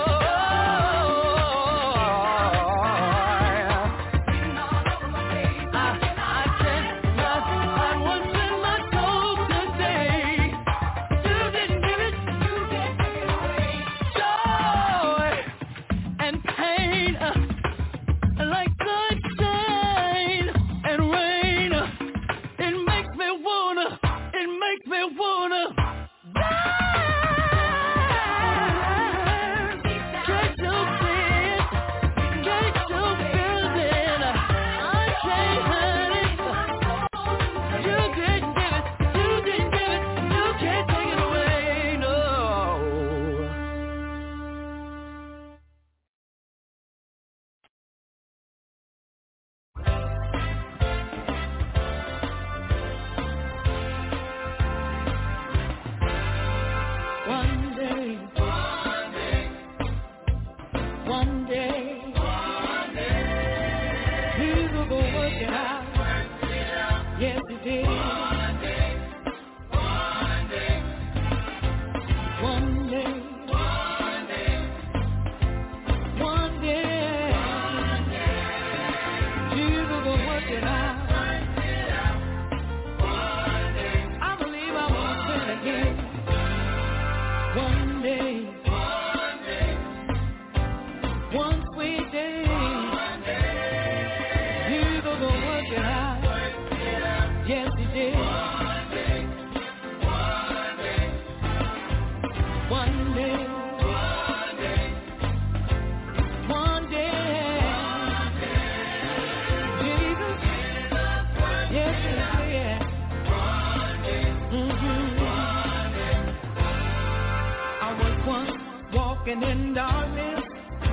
in darkness,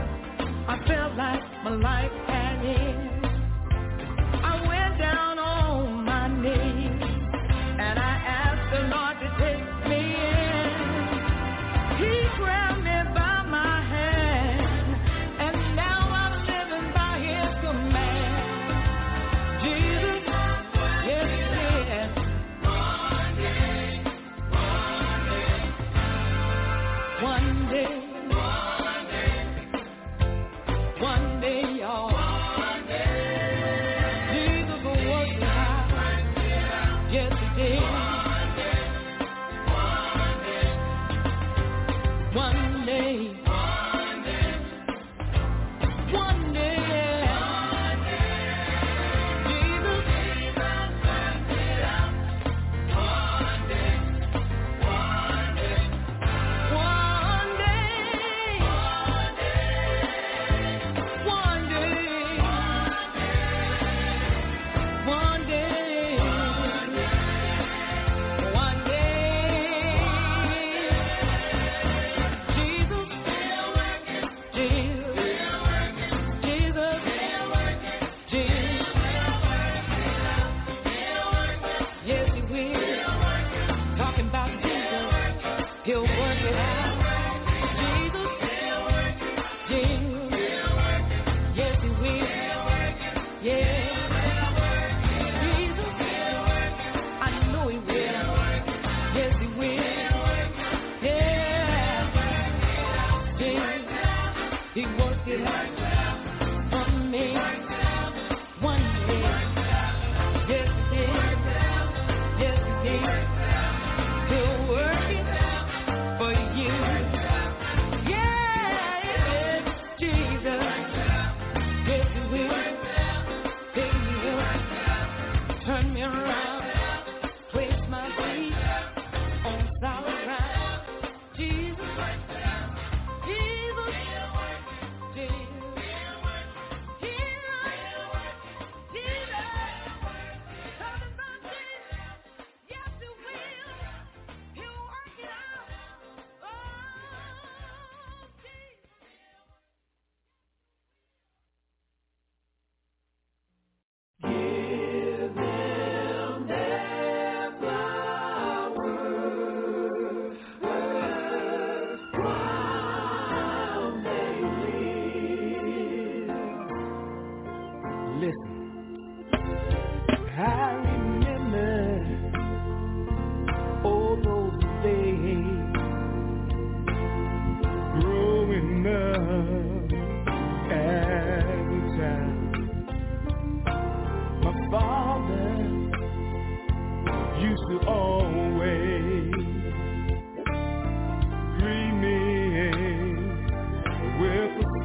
I felt like my life had ended. I went down on my knees and I asked the Lord to take me in. He grabbed me by my hand, and now I'm living by His command. Jesus, yes, yes. One day.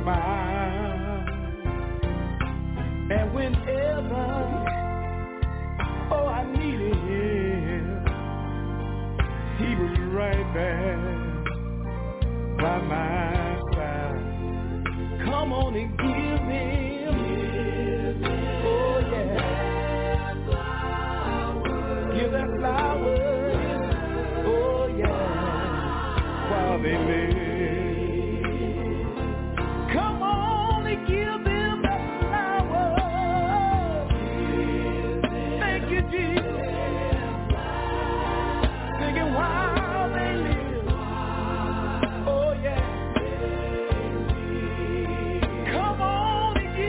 smile. And whenever, oh, I needed him, he was right there by my side. Come on and give him, oh yeah, give that flowers, oh yeah, while they live. Come on and give them that flowers. Thank you, Jesus. Singing while they live. Oh yeah. Come on and give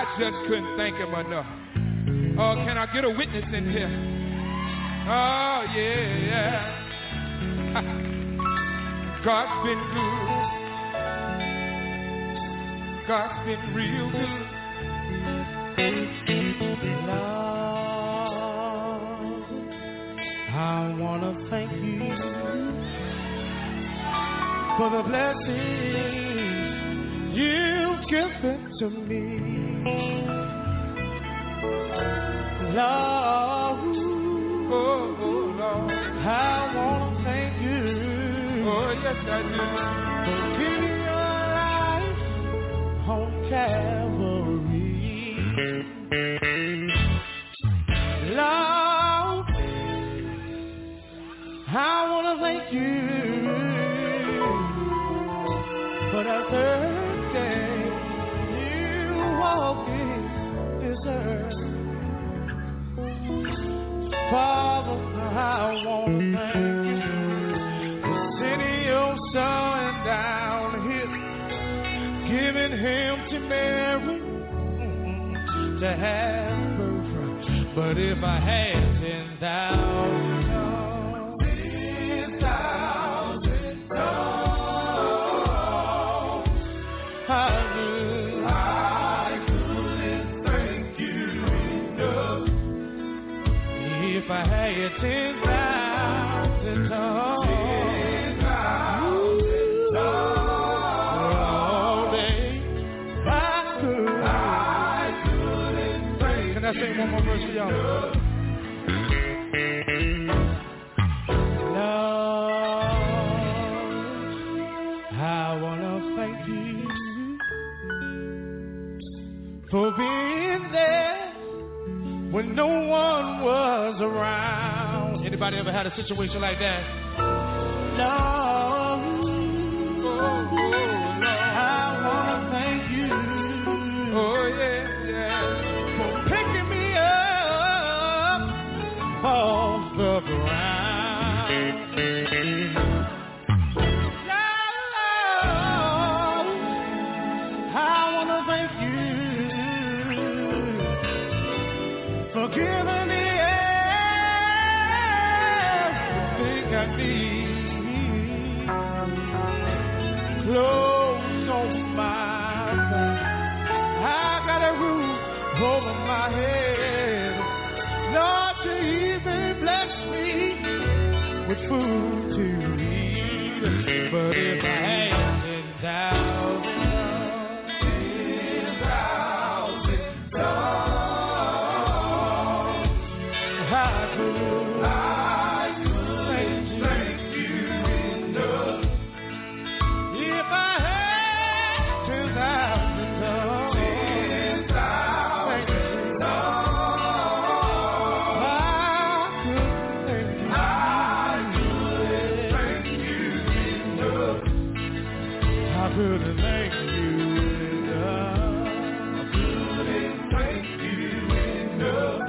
just couldn't thank him enough. Oh, can I get a witness in here? Oh, yeah. God's been good. God's been real good.
Lord, I want to thank you for the blessings you've given to me. Lord,
Oh, Lord.
I want to thank you.
Oh, yes, I do.
For giving your life on Calvary. Lord, I want to thank you for the third day you walked in this earth. Father, I want to thank you for sending your son down here, giving him to Mary to have birth. But if I had 10,000 I couldn't thank you enough. If I had 10,000 all day, I couldn't thank. Can I sing one more verse for y'all? Lord, I wanna thank you for being there when no one was around. Anybody ever had a situation like that? Lord, I want to thank you.
Oh, yeah.
For picking me up off the ground. Lord, I want to thank you for giving me everything I need. Clothes on my back, I got a roof over my head. Lord, you even bless me with food to eat. But if I had 10,000 I couldn't thank you enough. If I had 10,000 I couldn't thank you enough.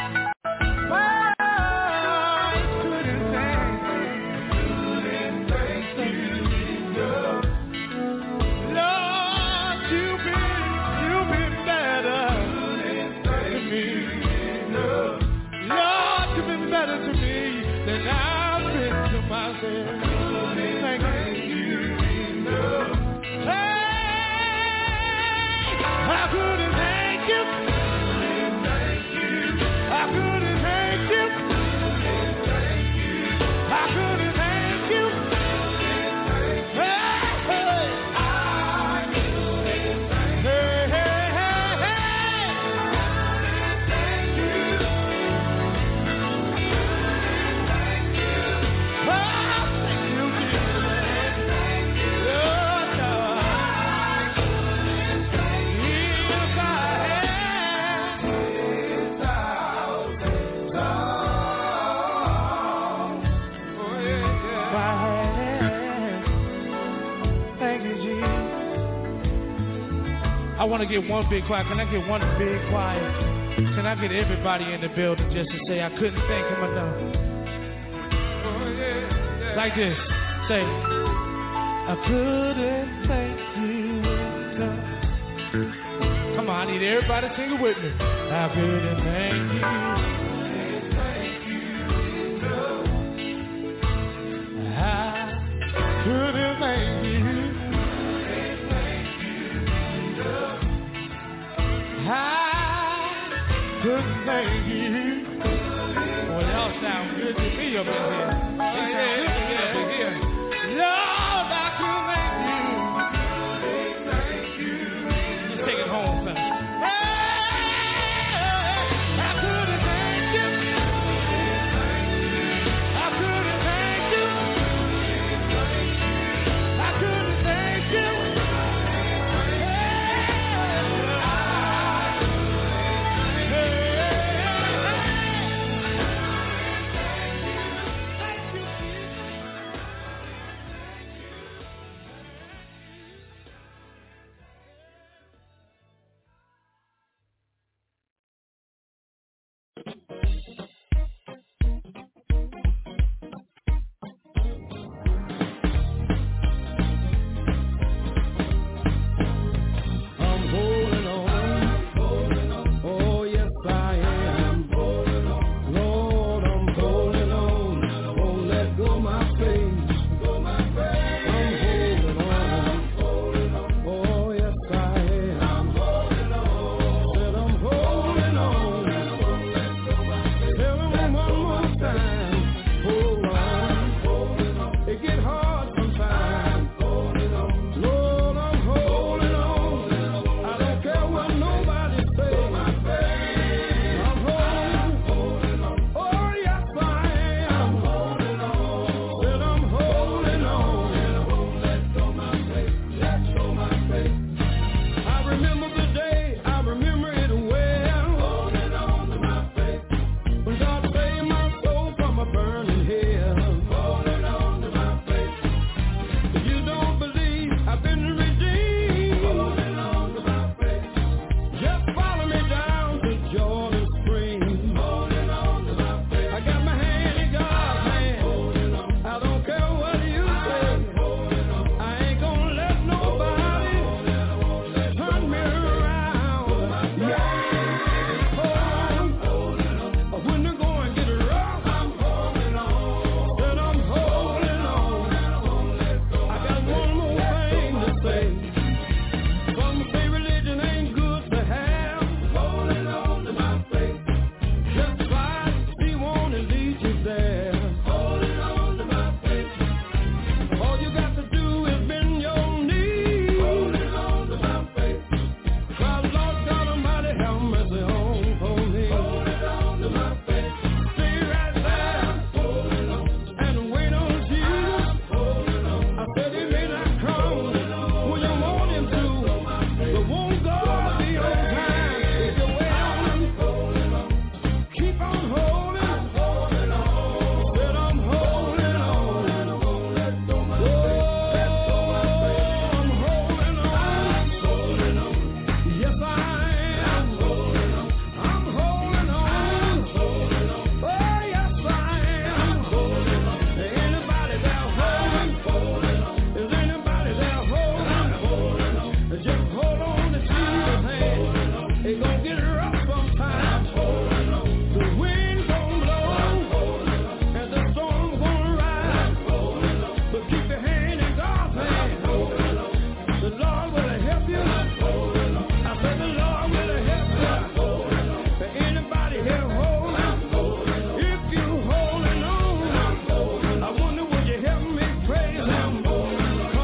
I want to get one big choir. Can I get one big choir? Can I get everybody in the building just to say I couldn't thank him enough? Like this. Say, I couldn't thank you enough. Come on, I
I need everybody to sing it with me. I couldn't thank you. I couldn't thank you. I couldn't thank you. Well, y'all sound good to me up in here. Lord, I couldn't thank you. Just take it home, son.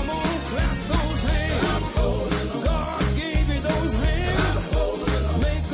Make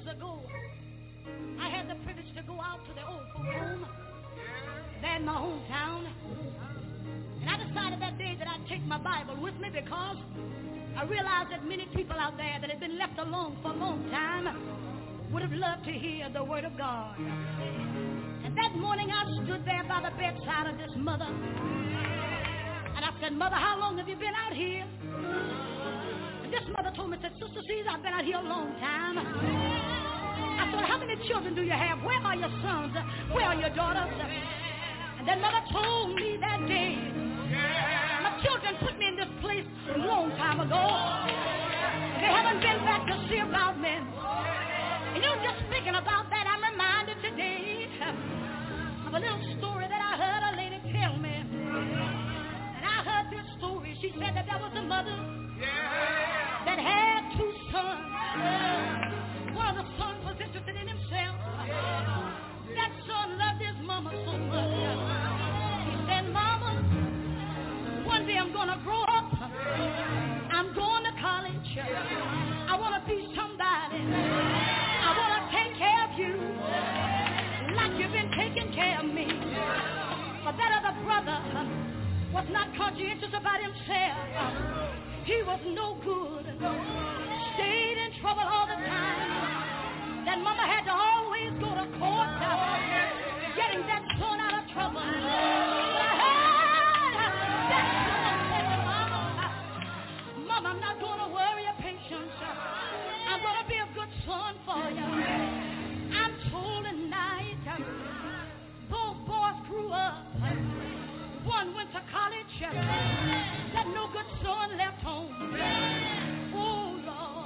ago, I had the privilege to go out to the old folk home there in my hometown. And I decided that day that I'd take my Bible with me because I realized that many people out there that had been left alone for a long time would have loved to hear the word of God. And that morning I stood there by the bedside of this mother. And I said, Mother, how long have you been out here? And this mother told me, said, Sister Caesar, I've been out here a long time. I said, how many children do you have? Where are your sons? Where are your daughters? And that mother told me that day, my children put me in this place a long time ago. They haven't been back to see about me. And you know, just thinking about that, I'm reminded today of a little story that I heard a lady tell me. And I heard this story. She said that there was a mother that had two sons. One of the sons was interested in himself. That son loved his mama so much. He said, Mama, one day I'm going to grow up. I'm going to college. I want to be somebody. I want to take care of you like you've been taking care of me. But that other brother was not conscientious about himself. He was no good. Stayed in trouble all the time. That mama had to always go to court getting that son out of trouble. But I heard that son said to Mama, I'm not going to worry your patience. I'm going to be a good son for you. I'm told tonight both boys grew up. One went to college. That no good son left home. Oh,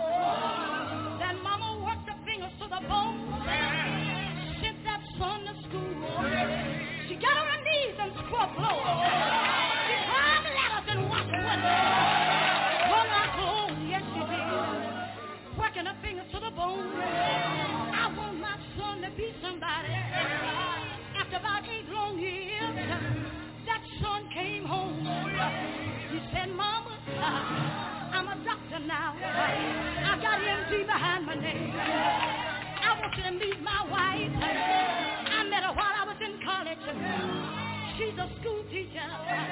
Lord. That mama worked her fingers to the bone. Sent that son to school. She got on her knees and scrubbed floors. She climbed ladders and washed windows. Hung out home, yes she did. Working her fingers to the bone. I want my son to be somebody. After about 8 long years, that son came home. He said, Mama, I'm a doctor now. I got MD behind my name. I want you to meet my wife. I met her while I was in college. She's a school teacher.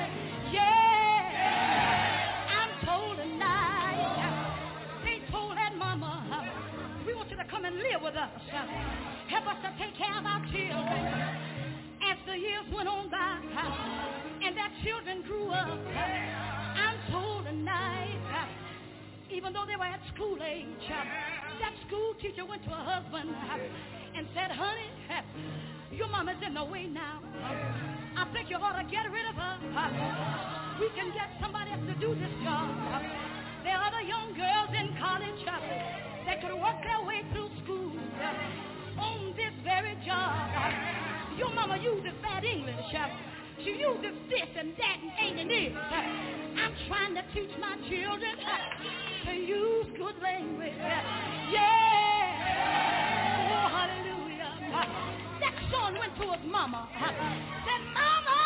Yeah, I'm told tonight. They told that mama, we want you to come and live with us. Help us to take care of our children. As the years went on by and their children grew up, I'm told tonight, even though they were at school age, that school teacher went to her husband and said, honey, your mama's in the way now. I think you ought to get rid of her. We can get somebody else to do this job. There are other young girls in college that could work their way through school on this very job. Your mama uses bad English. She uses this and that and ain't and this. I'm trying to teach my children to use good language. Yeah. Oh, hallelujah. That son went to his mama. Said, Mama.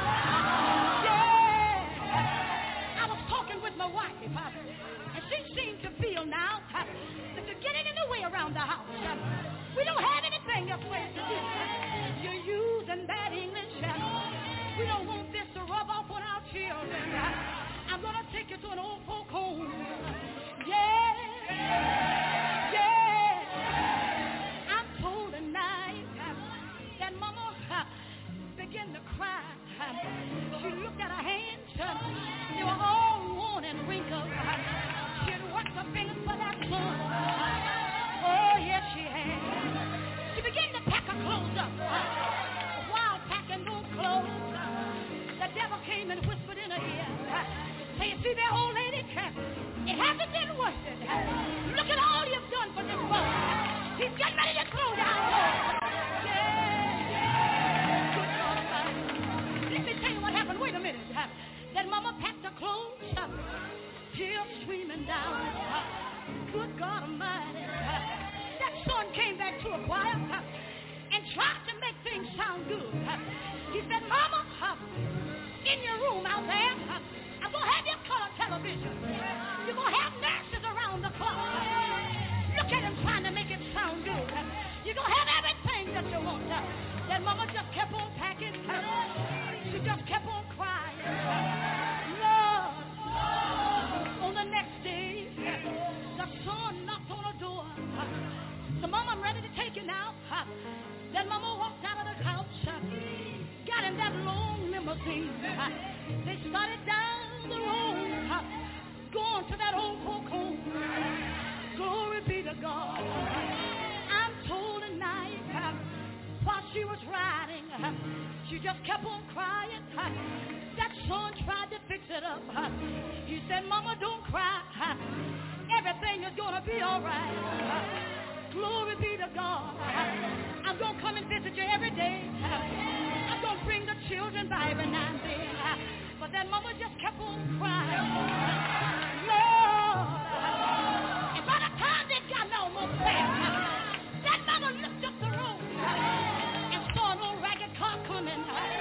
Yeah. I was talking with my wife. And she seemed to feel now that you're getting in the way around the house. We don't have anything else for us to do. You're using bad English. We don't want this to rub off on our children. I'm going to take you to an old folk home. Yeah. Yeah. I'm told tonight that mama began to cry. She looked at her hands. They were all worn and wrinkled. She had worked her fingers for that son. Oh, yes, she had. She began to pack her clothes up. While packing those clothes, the devil came and whispered in her ear, say, you see that old lady? It hasn't been worth it. Look at all you've done for this boy. He's getting ready to throw down. Let me tell you what happened. Wait a minute. Then mama packed her clothes, tears streaming down. Good God Almighty. That son came back to a choir and tried to make things sound good. He said, Mama, in your room out there, I'm going to have your color television. You're going to have nurses around the clock. Look at him trying to make it sound good. limousine. They started down the road, going to that old folk home. Glory be to God. I'm told tonight, while she was riding, she just kept on crying. That son tried to fix it up. He said, Mama, don't cry. Everything is going to be all right. Glory be to God. I'm going to come and visit you every day. I'm going to bring the children by every now and then. But that mama just kept on crying. Lord. And by the time they got almost back, that mama looked up the road and saw an old ragged car coming.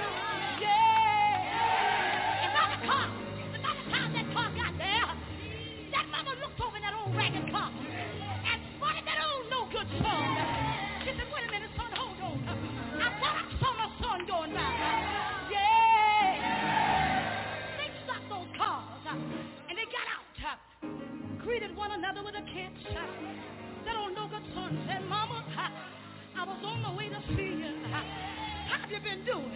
Yeah. And by the time that car got there, that mama looked over in that old ragged car and spotted that old no good son. She said, wait a minute, son, hold on. I thought I saw my son going by. Yeah. They stopped those cars and they got out, greeted one another with a kiss. That old no good son said, Mama, I was on my way to see you. How have you been doing?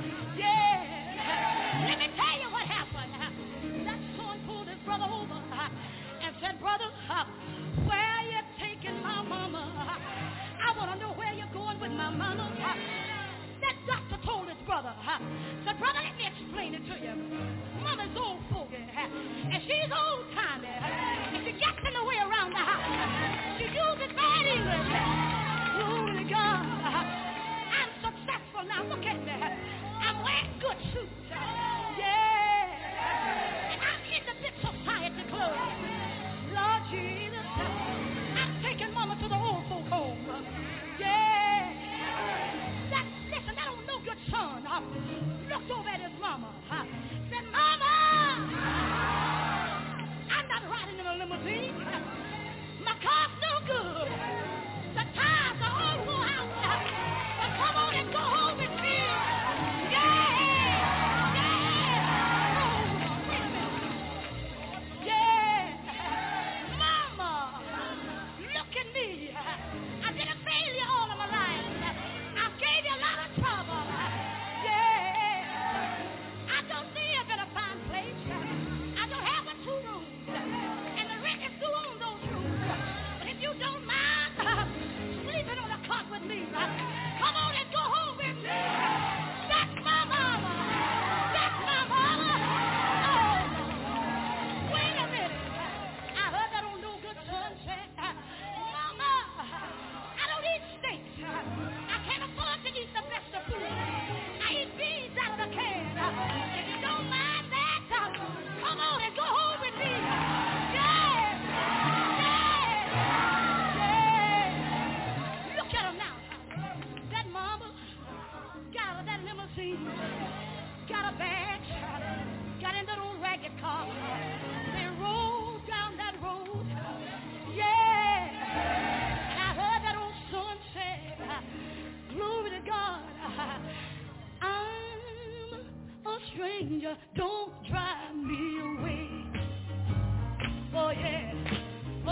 Yeah. Let me tell you what happened. That son pulled his brother over and said, brother, where are you taking my mama? I want to know where you're going with my mama. That doctor told his brother, said, brother, let me explain it to you. Mama's old fogey, and she's old-timey, and she gets in the way around the house. She uses bad English. Glory to God. I'm successful now. Look at me. I'm wearing good suits. Yeah. And I'm in the big society club. Lord Jesus, I'm taking mama to the old folk home. Yeah. Listen, that old no good son looked over at his mama. Said, Mama, I'm not riding in a limousine. My car's no good. The tires are all wore out. But come on and go home with me. Yeah. Wait a minute. Yeah. Mama, look at me. I've been a failure all of my life. I gave you a lot of trouble. Yeah. I don't live in a fine place. I don't have but 2 rooms. And the rent is due on those rooms. But if you don't mind sleeping on a cot with me, come on and go home with me. That's my mama. That's my mama. Oh, wait a minute. I heard that old no good son say, Mama, I don't eat steaks. I can't afford to eat the best of food. I eat beans out of the can. If you don't mind that, come on and go home with me. Yeah. Look at him now. That mama got out of that limousine, got a bag, got in that old ragged car. They rolled down that road. Yeah. And I heard that old son say, glory to God, I'm a stranger, don't drive me away. Oh yeah. Oh,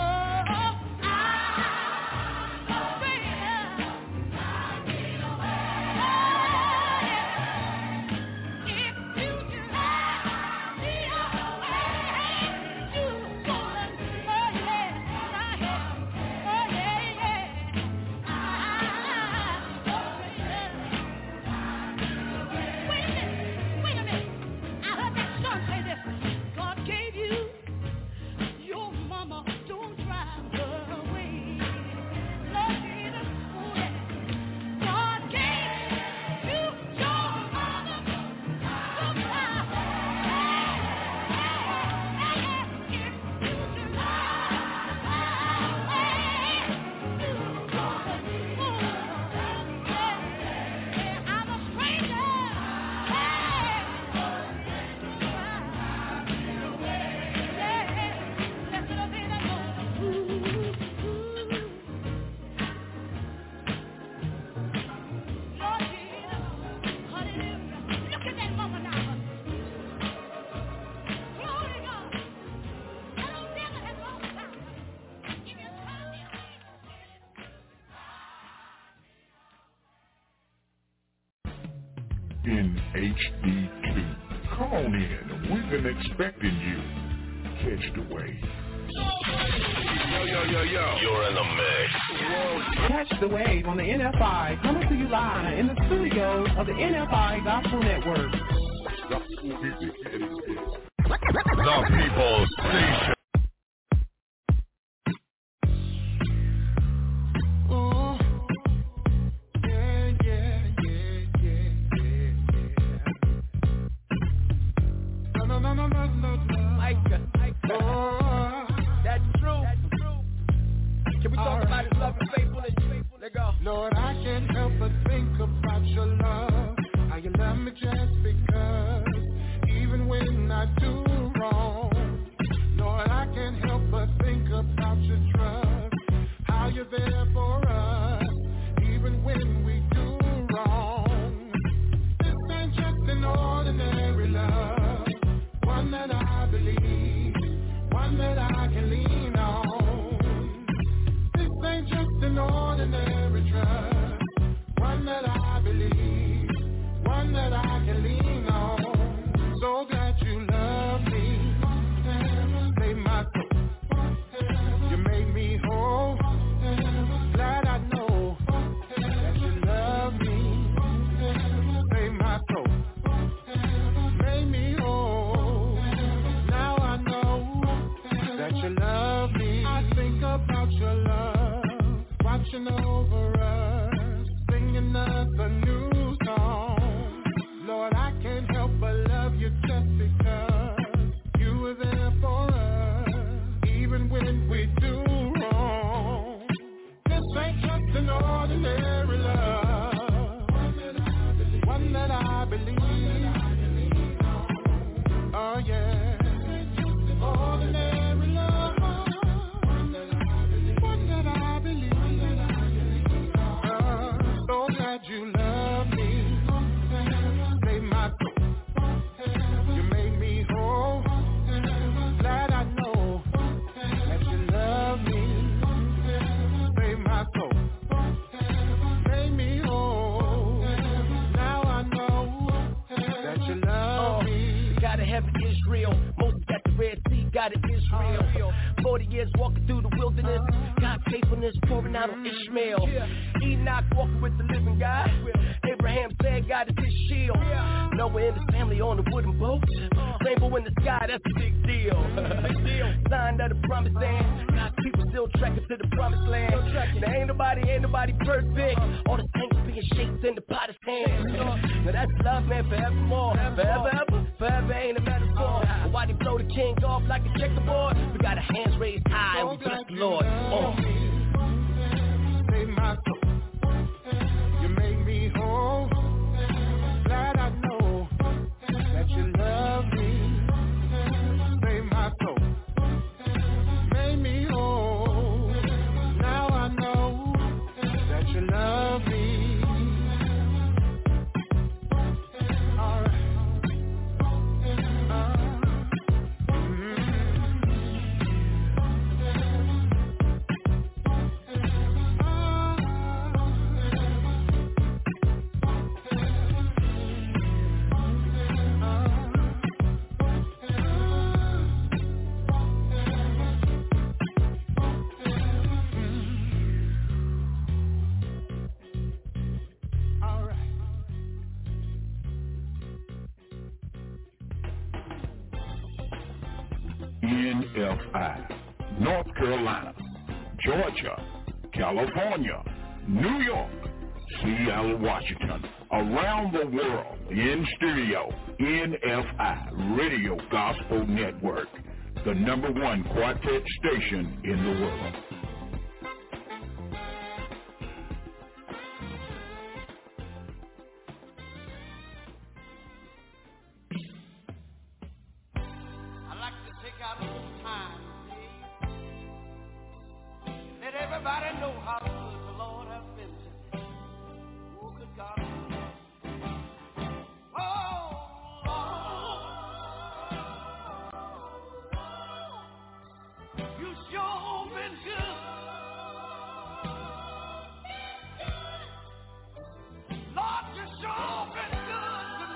I'm a stranger. Drive me away. Oh yeah. If you drive me away, you gonna. Oh yeah. Oh yeah. I'm a stranger. Wait a minute. I heard that son say this.
in HD2. Come on in. We've been expecting you. Catch the wave. Yo. You're in the mix.
Catch the wave on the NFI, coming to you live in the studios of the NFI Gospel Network.
The People's Station.
That's true. Can we talk about his love and faithfulness? Let go.
Lord, I can't help but think about your love. How you love me just because, even when I do wrong. Lord, I can't help but think about your trust. How you're there for us, even when we do wrong. This ain't just an ordinary love. One that I believe, one that I can lean on. This ain't just an ordinary trust. One that I believe, one that I can lean on. So glad you love me, save my soul. You made me whole. Glad I know that you love me, save my soul. Made me whole. Now I know that you love me. I think about your love, watching over us, singing us a new song. Lord, I can't help but love you just because you were there for us, even when we do wrong. This ain't just an ordinary love, one that I believe. Oh yeah, ordinary love, one that I believe. So glad you love me, save my soul. You made me whole. Glad I know that you love me, save my soul. Made me whole. Now I know that you love me.
Gotta have Israel. Moses got the Red Sea, got it Israel. 40 years walking through the wilderness. God's faithfulness pouring out on Ishmael. Enoch walking with the living God. Abraham said God is his shield. Noah and his family on the wooden boat. Rainbow in the sky, that's a big deal. Sign of the promised land. God's people still trekking to the promised land. Now ain't nobody perfect. All the saints being shaped in the potter's hands. Now that's love, man, forevermore. Forever ain't a metaphor. But why they blow the king off like a checkerboard? We got our hands raised high and we bless the Lord.
Save my soul. You made me whole. Glad I know that you love me. Save my soul. Made me whole. Now I know that you love me. All right.
NFI, North Carolina, Georgia, California, New York, Seattle, Washington, around the world, in studio, NFI, Radio Gospel Network, the #1 quartet station in the world.
Everybody know how good the Lord has been to me. Oh, good God. Oh, Lord. You sure been good. Lord, you sure been good to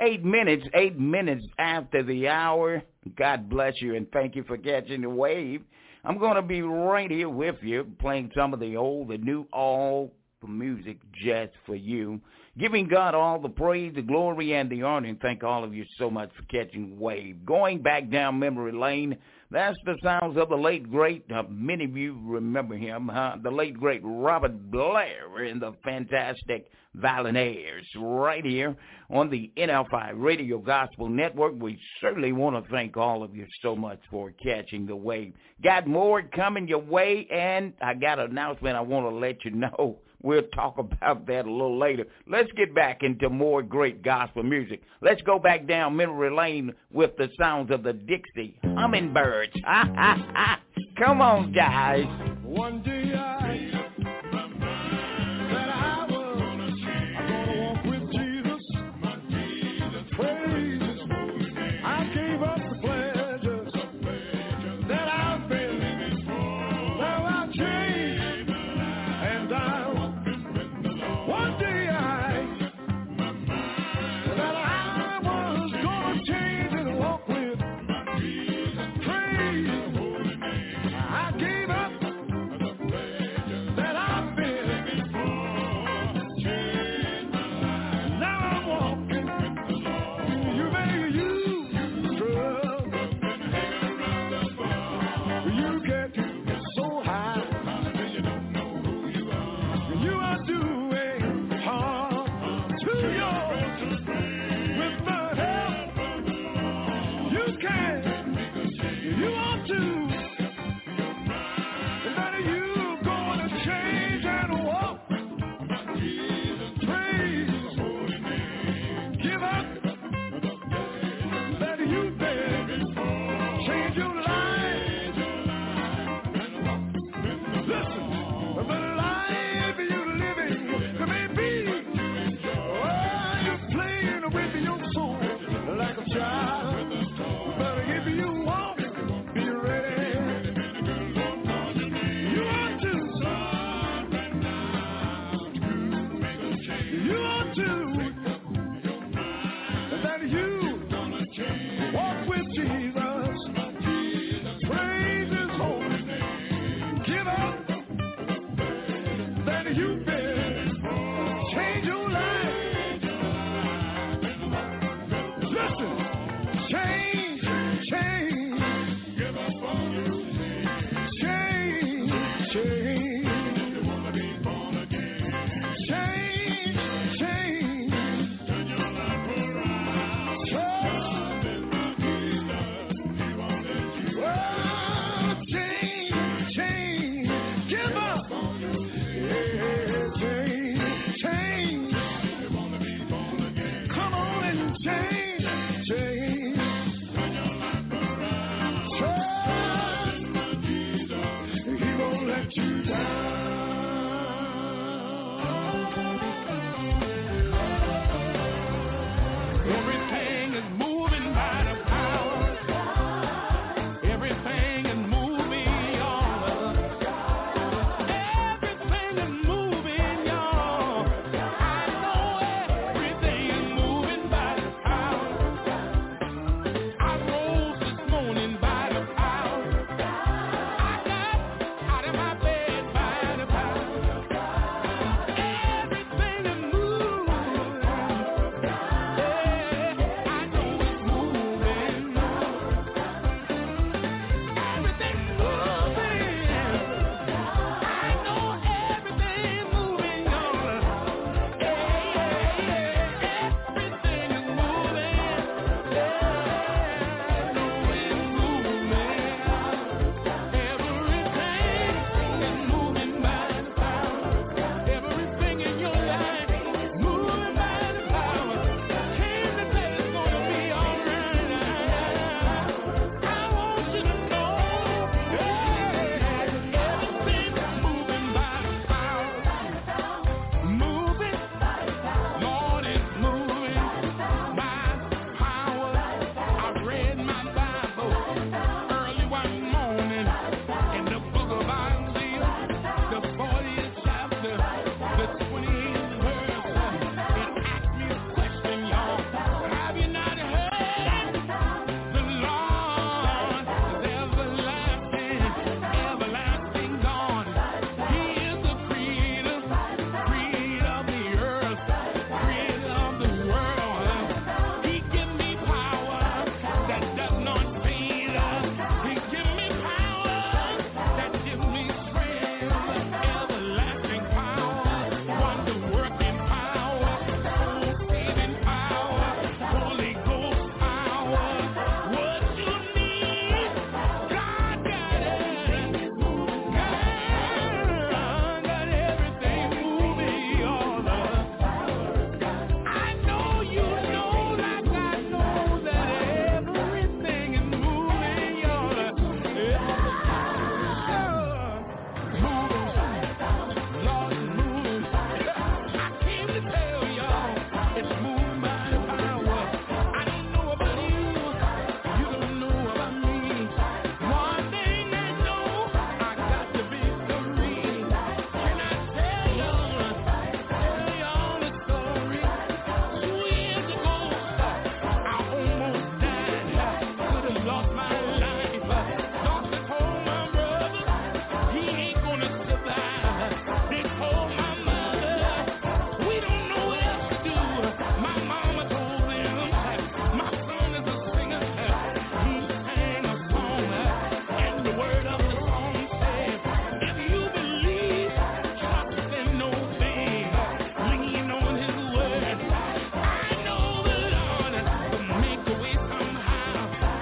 8 minutes after the hour. God bless you and thank you for catching the wave. I'm going to be right here with you, playing some of the old, the new, all the music just for you. Giving God all the praise, the glory, and the honor, and thank all of you so much for catching wave. Going back down memory lane, that's the sounds of the late, great, many of you remember him, the late, great Robert Blair in the fantastic Violinaires right here on the NFI Radio Gospel Network. We certainly want to thank all of you so much for catching the wave. Got more coming your way, and I got an announcement I want to let you know. We'll talk about that a little later. Let's get back into more great gospel music. Let's go back down memory lane with the sounds of the Dixie Hummingbirds. Come on, guys.
One day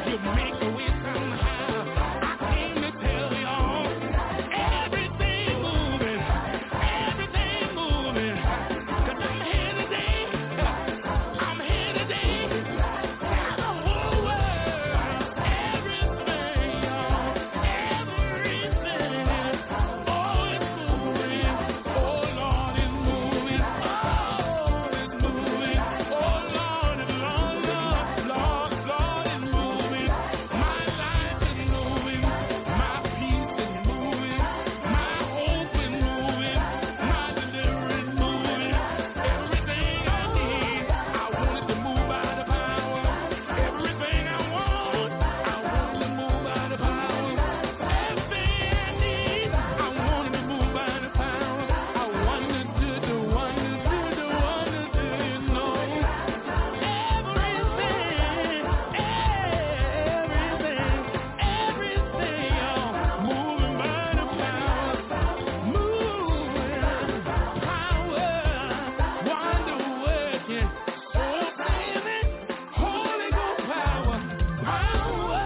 You make a way somehow. I came to tell y'all, everything moving. 'Cause I'm here today. I'm here today. Tell the whole world, everything, y'all, everything. Oh, it's moving. Oh, Lord, it's moving. Oh, it's moving. Oh, Lord, it's Lord, Lord, Lord, it's moving. My life is moving. My peace is moving. My hope is moving. My deliverance is moving. Everything I need, I want it to move by the power. Everything I want, I want it to move by the power. Everything I need, I want it to move by the power. I want it to do wonders, you know. Everything, y'all, moving by the power. Moving power, wonder working, soul saving, Holy Ghost power, power,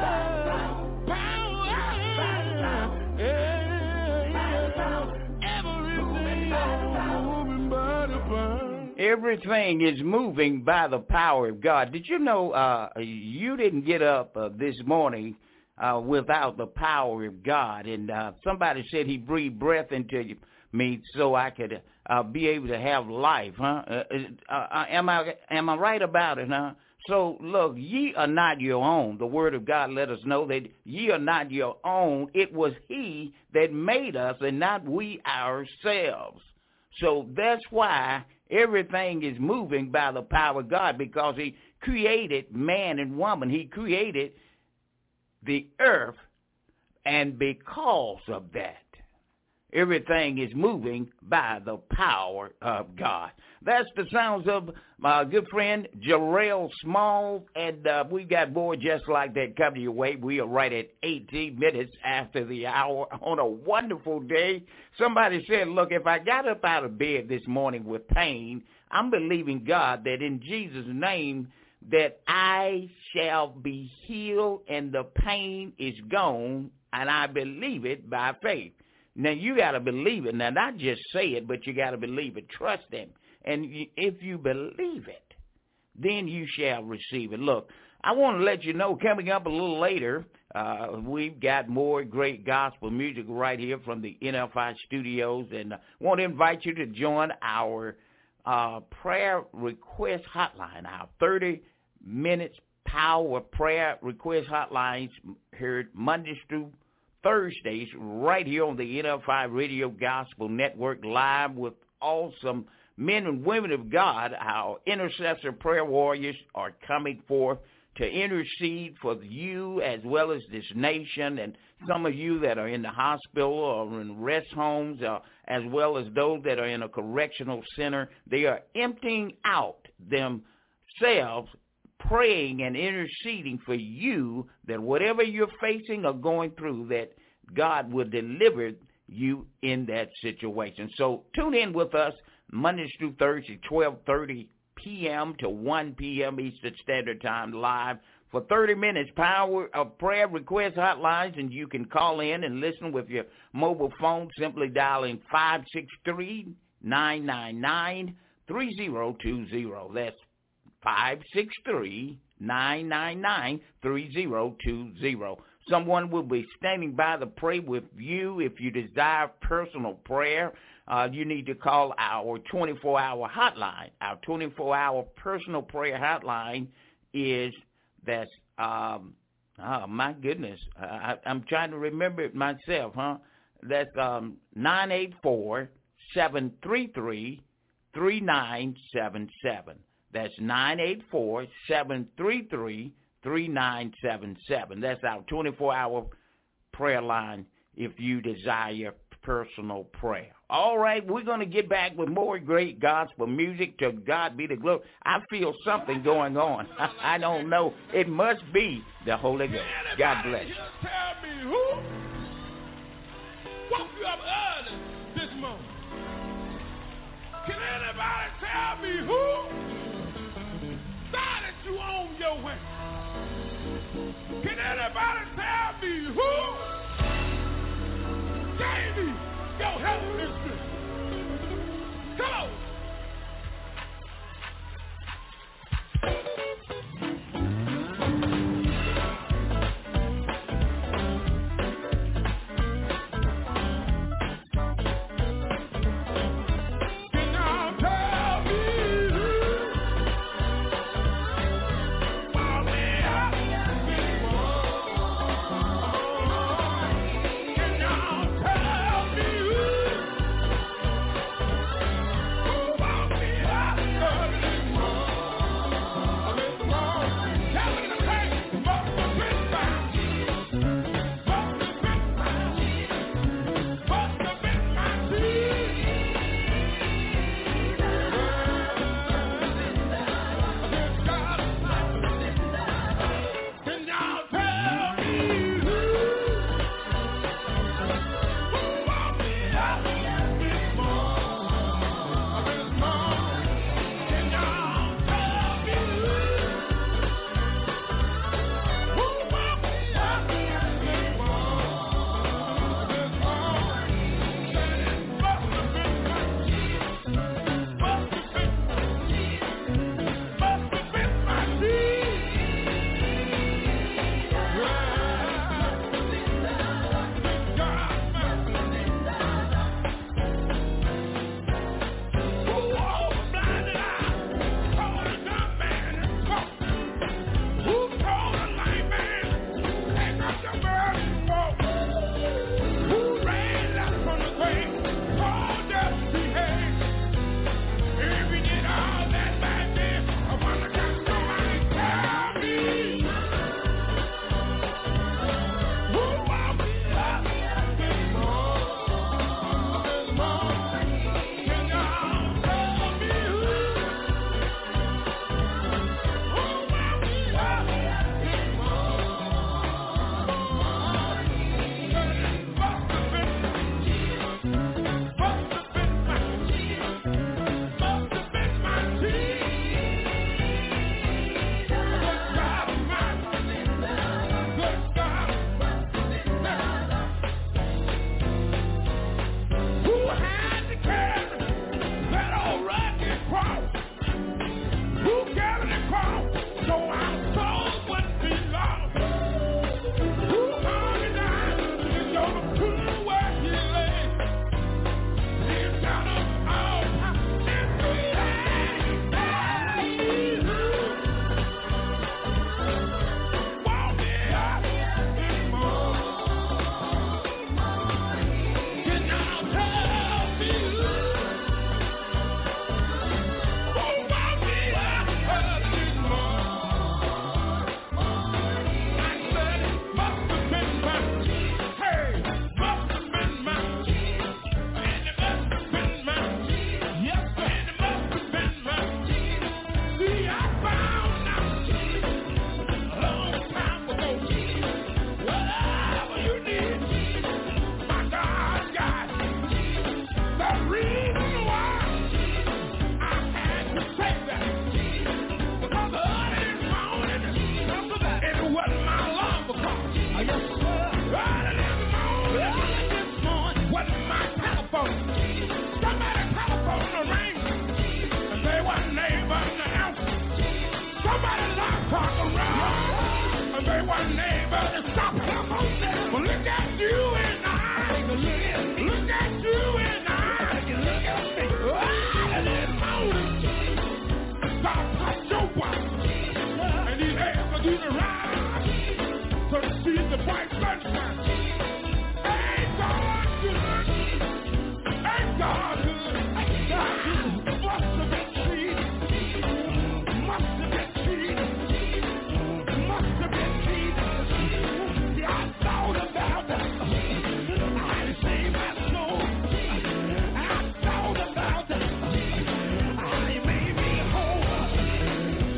Everything is moving by the power of God. Did you know you didn't get up this morning without the power of God? And somebody said he breathed breath into me so I could be able to have life, huh? Am I right about it, huh? So, look, ye are not your own. The word of God let us know that ye are not your own. It was he that made us and not we ourselves. So that's why everything is moving by the power of God, because he created man and woman. He created the earth, and because of that, everything is moving by the power of God. That's the sounds of my good friend Jarrell Small, and we got more just like that coming your way. We are right at 18 minutes after the hour on a wonderful day. Somebody said, look, if I got up out of bed this morning with pain, I'm believing God that in Jesus' name that I shall be healed and the pain is gone, and I believe it by faith. Now, you got to believe it. Now, not just say it, but you got to believe it. Trust him. And if you believe it, then you shall receive it. Look, I want to let you know, coming up a little later, we've got more great gospel music right here from the NFI studios, and I want to invite you to join our prayer request hotline, our 30 minutes power prayer request hotlines heard Mondays through Thursdays right here on the NFI Radio Gospel Network, live with awesome men and women of God. Our intercessor prayer warriors are coming forth to intercede for you as well as this nation, and some of you that are in the hospital or in rest homes, as well as those that are in a correctional center. They are emptying out themselves, praying and interceding for you, that whatever you're facing or going through, that God will deliver you in that situation. So tune in with us Mondays through Thursday, 12:30 p.m. to 1 p.m. Eastern Standard Time, live for 30 minutes, power of prayer request hotlines, and you can call in and listen with your mobile phone, simply dialing 563-999-3020. That's 563-999-3020. Someone will be standing by to pray with you. If you desire personal prayer, you need to call our 24-hour hotline. Our 24-hour personal prayer hotline is, that's, oh, my goodness, I'm trying to remember it myself, huh? That's 984-733-3977. That's 984-733-3977. That's our 24-hour prayer line if you desire personal prayer. All right, we're going to get back with more great gospel music. To God be the glory. I feel something going on. I don't know. It must be the Holy Ghost. God bless you.
Just tell me who woke you up early this morning? Can anybody tell me who started you on your way? Can Anybody tell me who gave me your health insurance? Come on.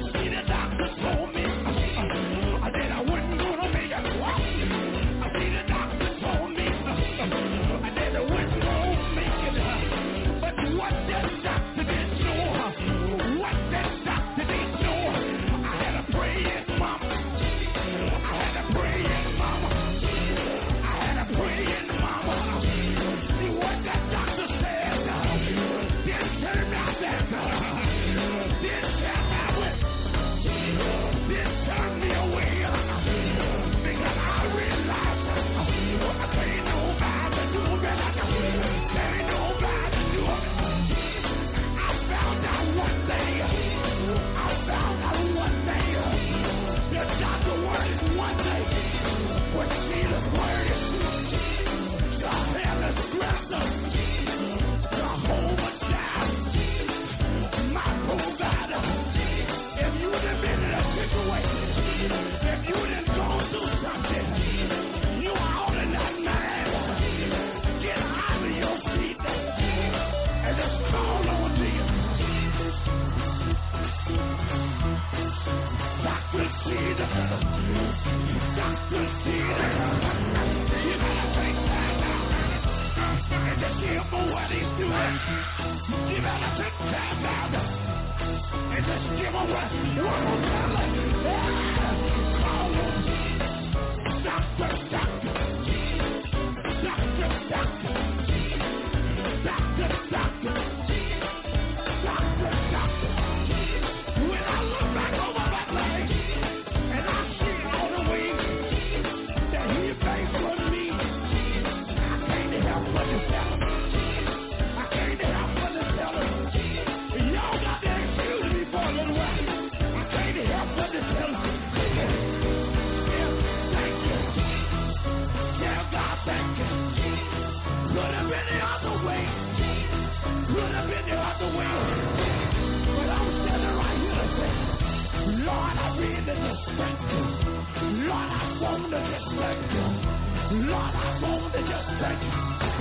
I see the
want to just thank you. Lord, I want to just thank you.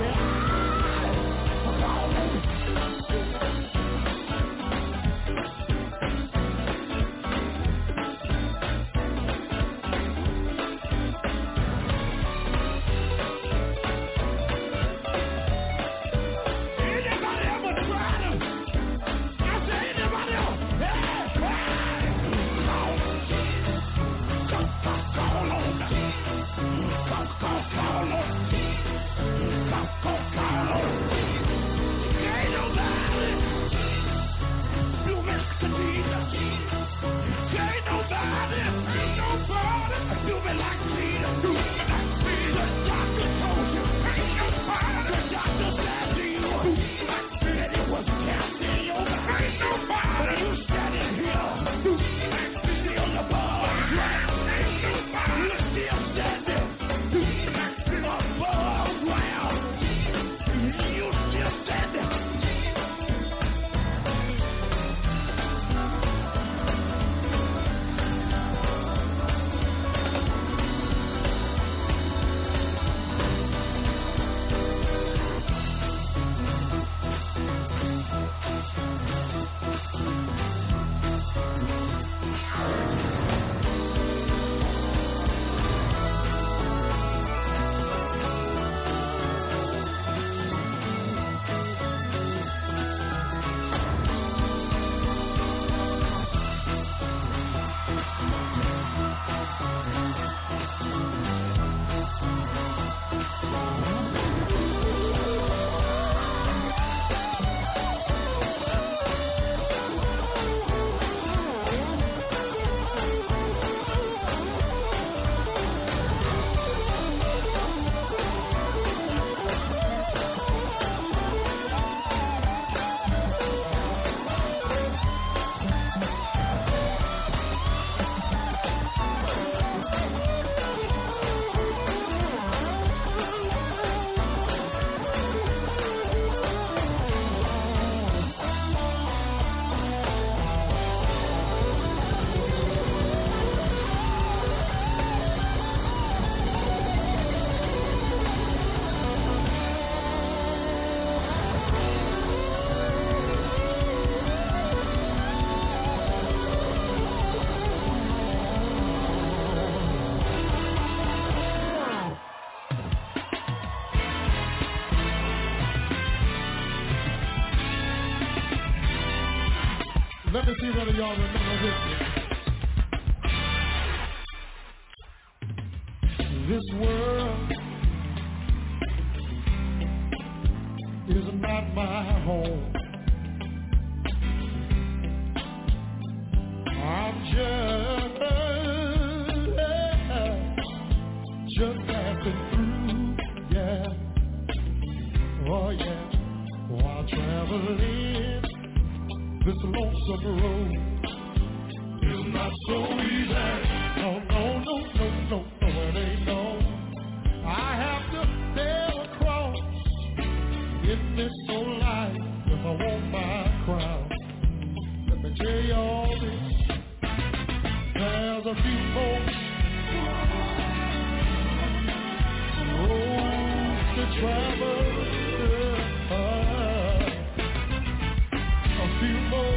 Let me see whether y'all remember this. This world is not my home. I'm just passing through, yeah. Oh yeah, while traveling this lonesome road is not so easy. No, it ain't no. I have to sail across in this old life if I want my crown. Let me tell you all this. There's a few folks roads to travel. A few more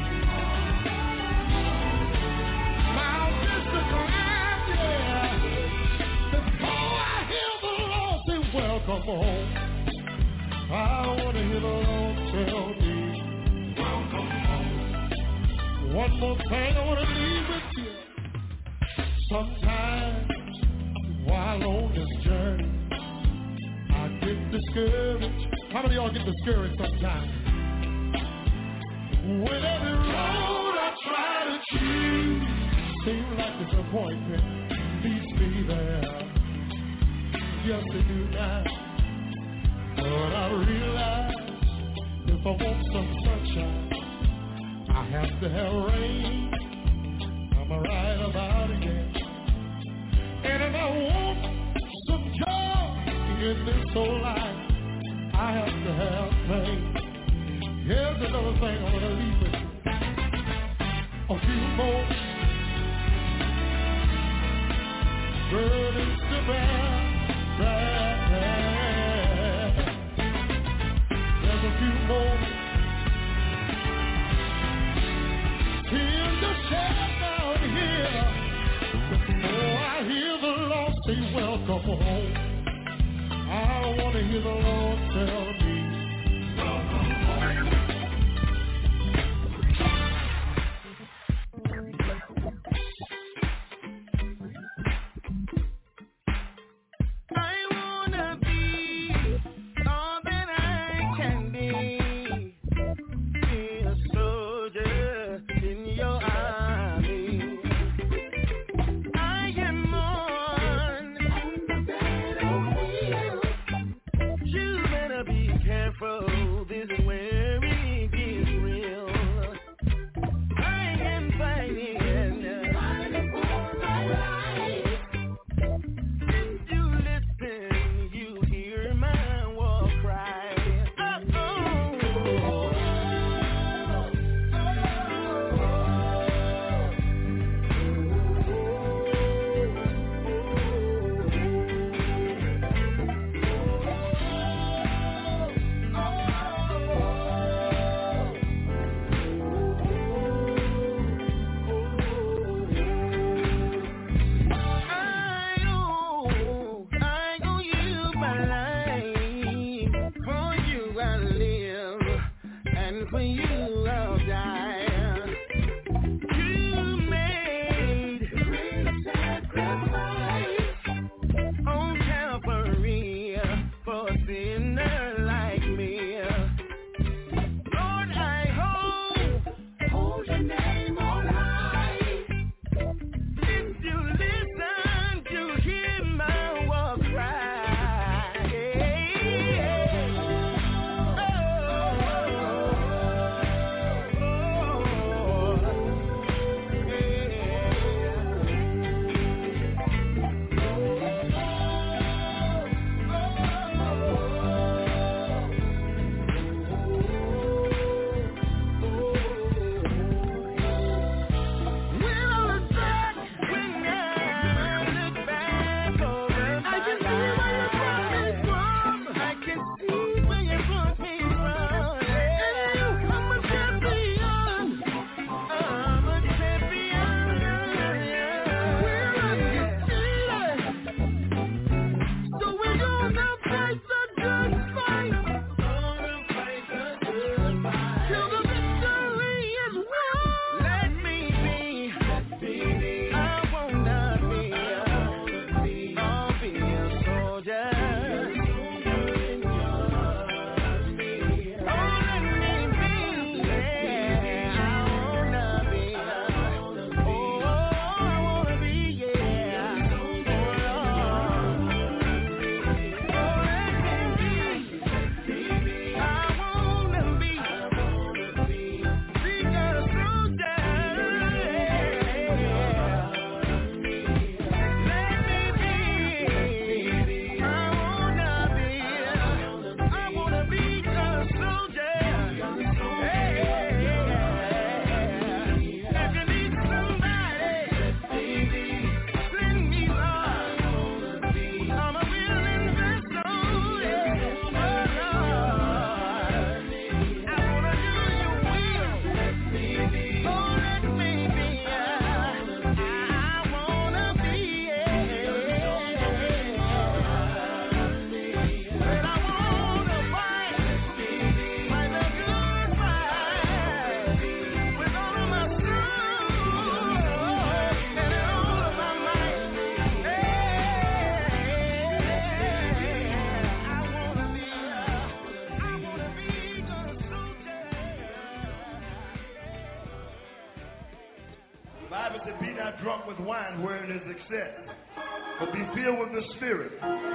mountains to climb, yeah. Before I hear the Lord say, welcome home. I want to hear the Lord tell me, welcome home. One more thing I want to leave with you. Sometimes while on this journey, I get discouraged. How many of y'all get discouraged sometimes? When every road I try to choose seems like disappointment leads me there. Yes, they do now. But I realize if I want some sunshine, I have to have rain. I'm right about it, yeah. And if I want some joy in this whole life, I have to have pain. Here's another thing I want to leave with you. A few more burdens to bear. There's a few moments tears are shed down here. Oh, I hear the Lord say, welcome home. I want to hear the Lord tell me, welcome home.
drunk with wine wherein is excess, but be filled with the Spirit.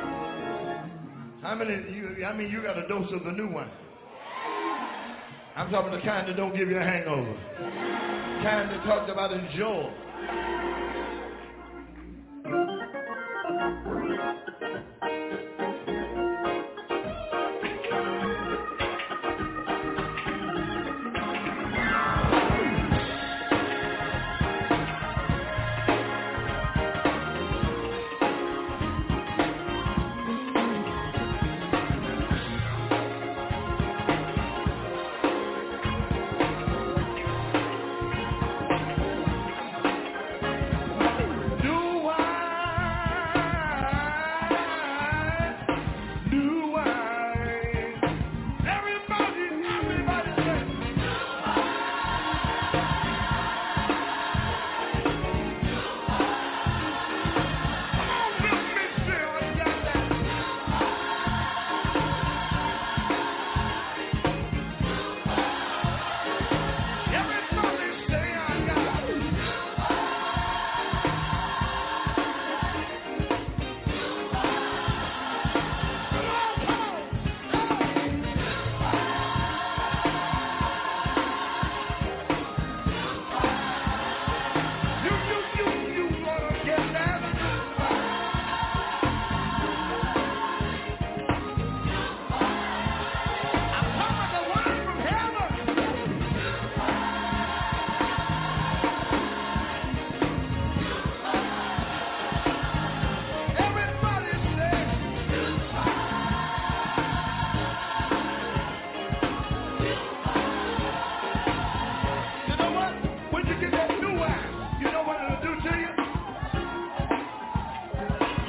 How many you got a dose of the new wine? I'm talking the kind that don't give you a hangover. Kind that talks about enjoy.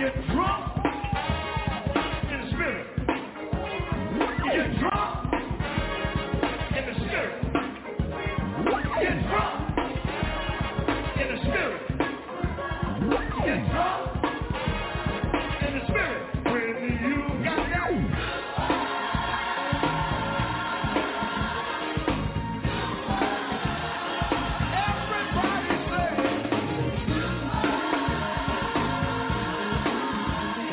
get drunk in the spirit. You get drunk in the spirit. Get drunk in the spirit. Get drunk in the spirit. When you got that. Everybody say.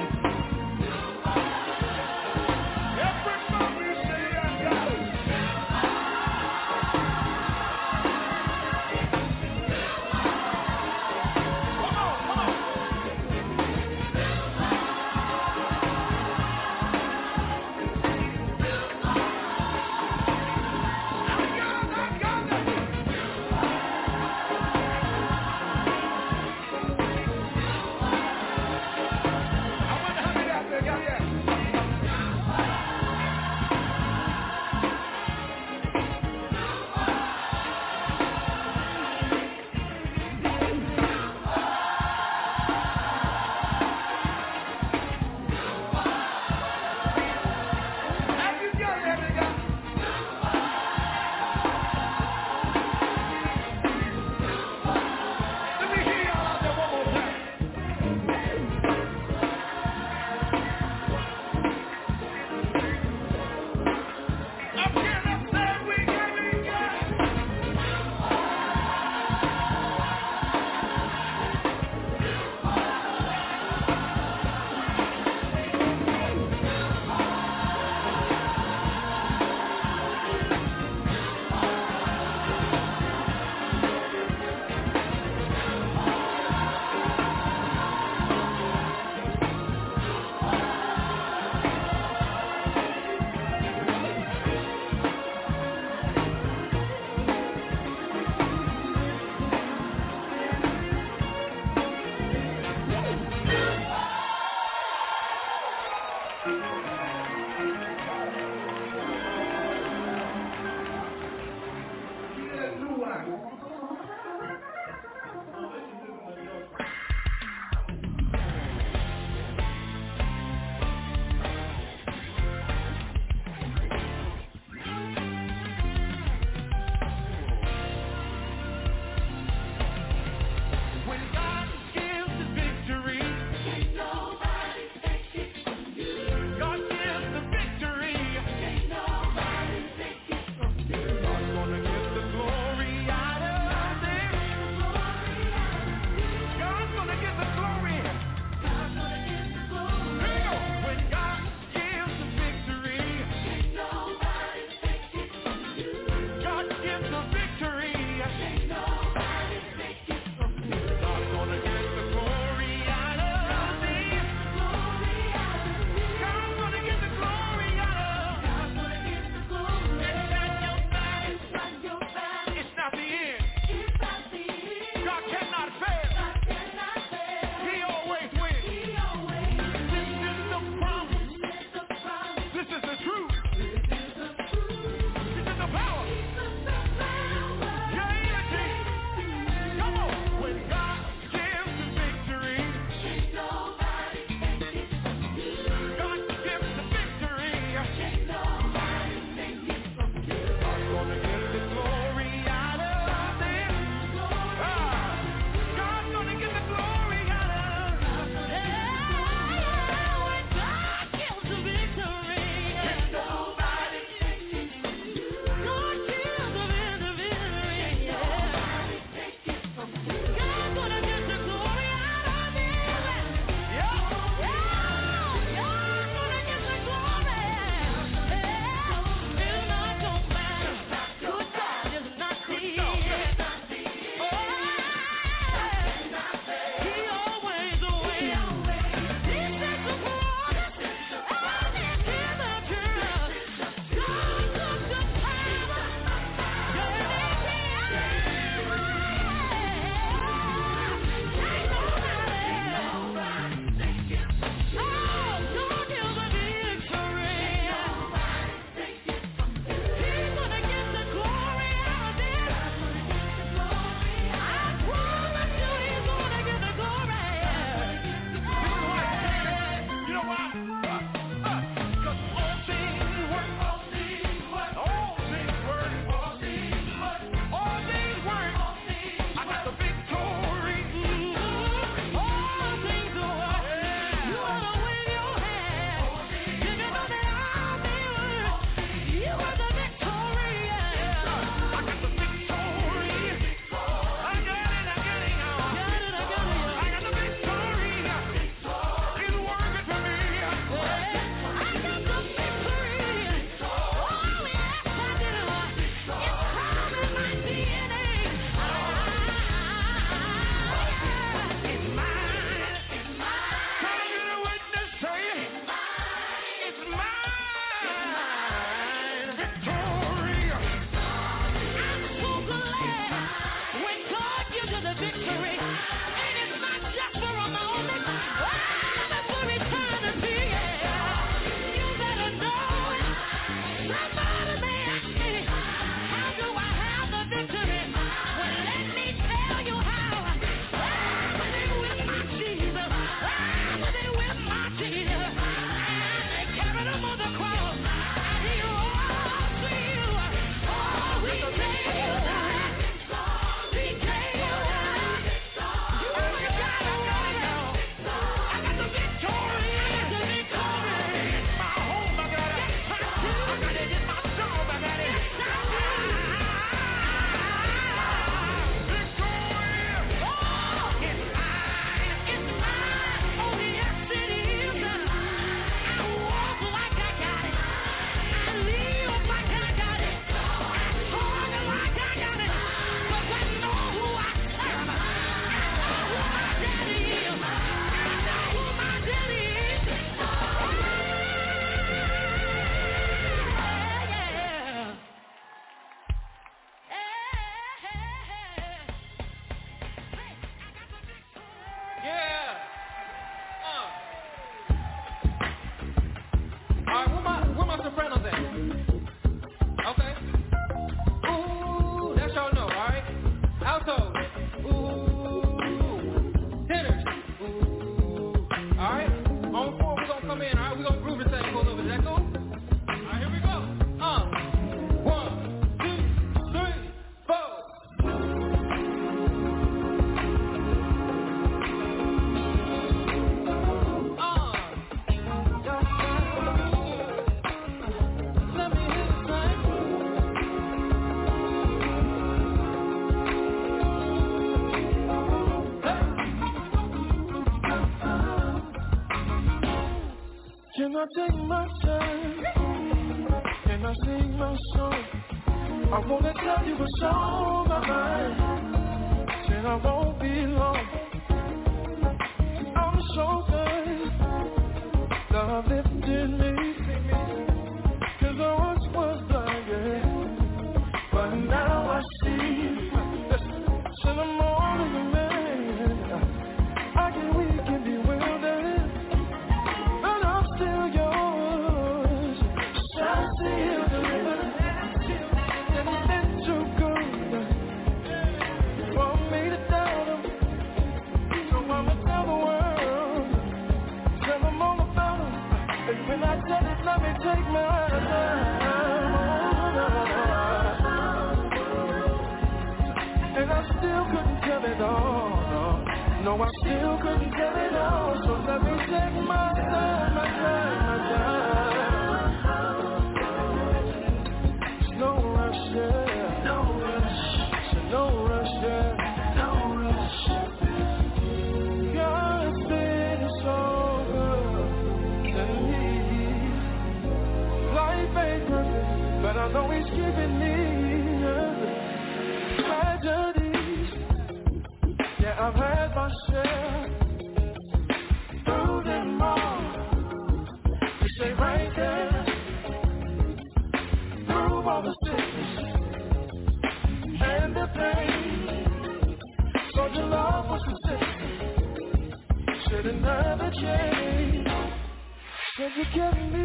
Can I take my time? Can I sing my song? I wanna tell you what's on my mind. Said I won't be long. I'm so good. Love lifted me. Cause I once was blind, yeah. But now I see. Said I'm more than a man. I get weak and bewildered. But I'm still yours. I still deliver. And it's been too good for me to doubt him. So I'ma tell the world. Tell them all about him. And when I tell it, let me take my time. And I still couldn't tell it all. No, I still couldn't tell it all. So let me take my time, my time, my time. No rush, yeah. No rush. No rush, yeah. No rush. God's been so good to me. Life ain't perfect, but I know He's giving me tragedies. Yeah, I've had my share. Through them all, you stay right there. Through all the sickness and the pain. So your love was consistent. Should've never changed. Said you kept me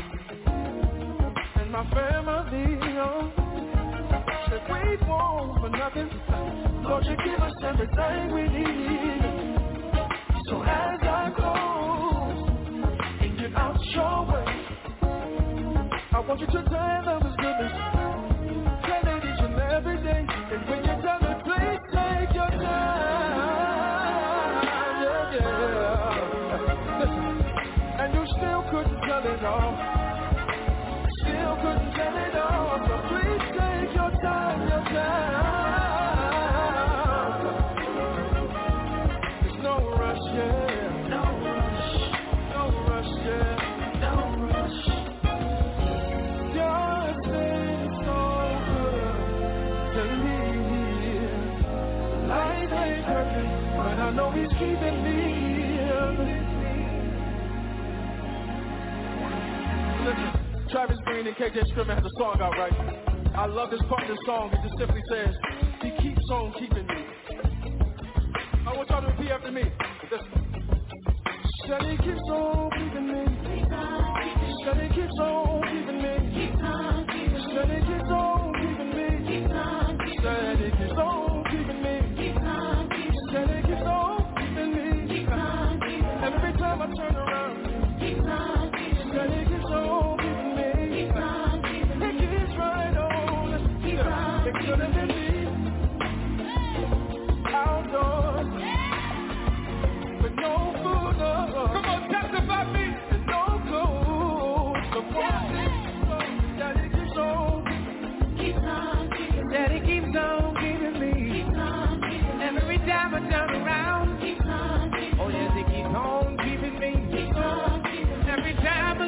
and my family on. Said we won't for nothing. Lord, you give us everything we need. So as I close and get out your way, I want you to tell of His goodness. Tell it each and every day. And when you tell it, please take your time. Yeah, yeah. Listen, and you still couldn't tell it all. Still couldn't tell it all. So please take your time, your time. There's no rush, yeah. No rush. No rush, yeah. No rush. God's been so good to me. Life ain't perfect, but I know He's keeping me. Listen, Travis Green and KJ Scrimmon had the song out right. I love this part of the song. It just simply says, He keeps on keeping me. I want y'all to repeat after me. Listen. Said He keeps on keeping me. Said He keeps on keeping me. Said He keeps on keeping me. Said He keeps on keeping me. Said He keeps on keeping me. And every time I turn around, said He keeps on keeping me. He keeps right on. It could have been me. Outdoors. With no food. Come on, testify me. And no clothes. The Daddy keeps on. Daddy keeps on keeping me. Every time I turn around. Oh yes, He keeps on keeping me. Every time I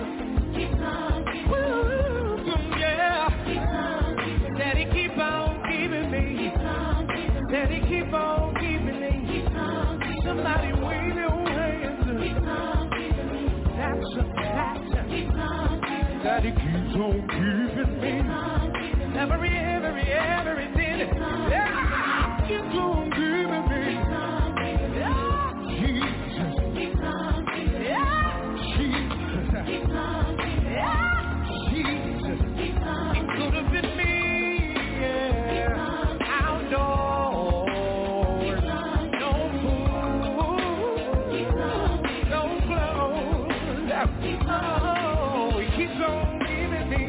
yeah. Daddy keep on keeping me. Daddy keep on keeping me. Somebody wave your hands. That's Daddy keeps on keeping me. Every day. Yeah, keeps on keeping me. Yeah, Jesus. Yeah, Jesus. Yeah, Jesus. It could have been me. Yeah, outdoors. No food. No clothes. Oh, He keeps on giving me.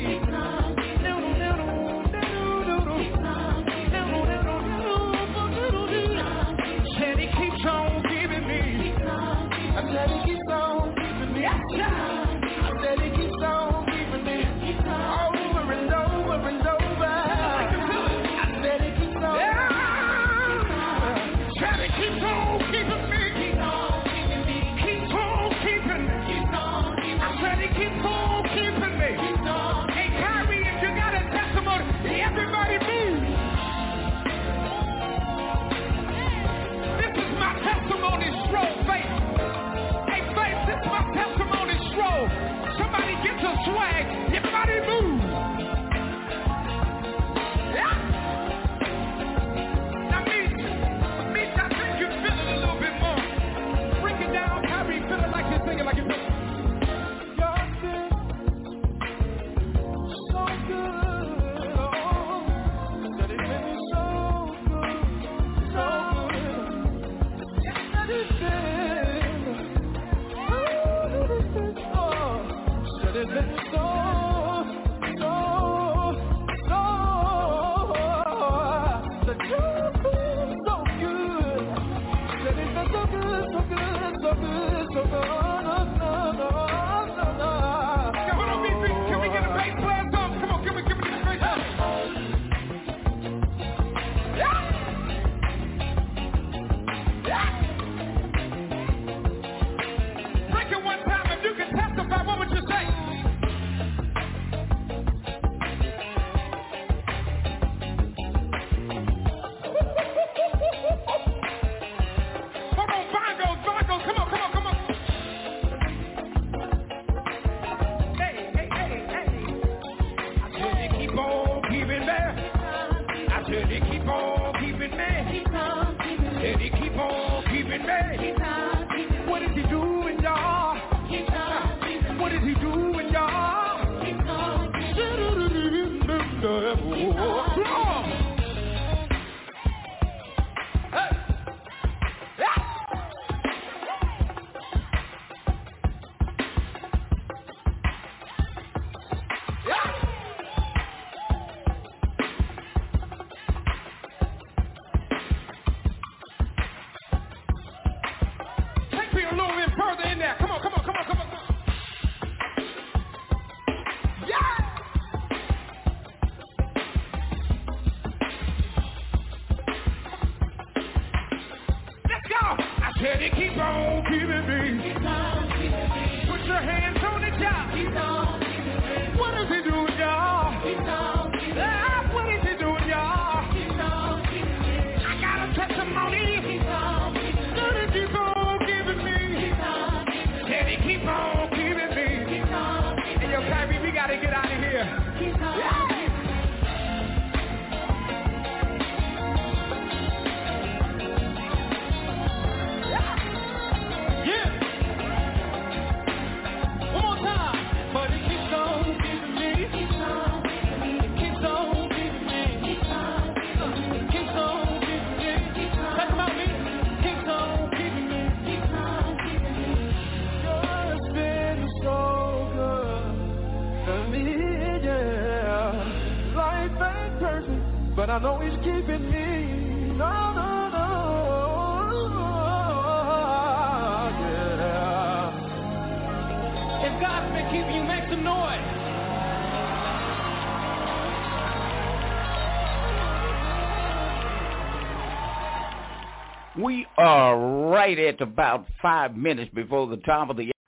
Said He keeps on giving me. I said He keeps on giving me. I said He keeps on giving me. Over and over and over. I said He keeps on. Said He keeps on keeping me. Keeps on keeping me. I
keeps on keeping me. Hey, Kyrie, if you got a testimony, everybody move. This is my testimony stroll, faith. Hey, faith, this is my testimony stroll. Somebody get some swag. Everybody move. Yeah. Now, Meech, I think you feel it a little bit more. Break it down, Kyrie, feel it like you're singing like you're feeling.
But I know he's keeping me. No, yeah. If God's been keeping you, make some noise.
We are right at about 5 minutes before the top of the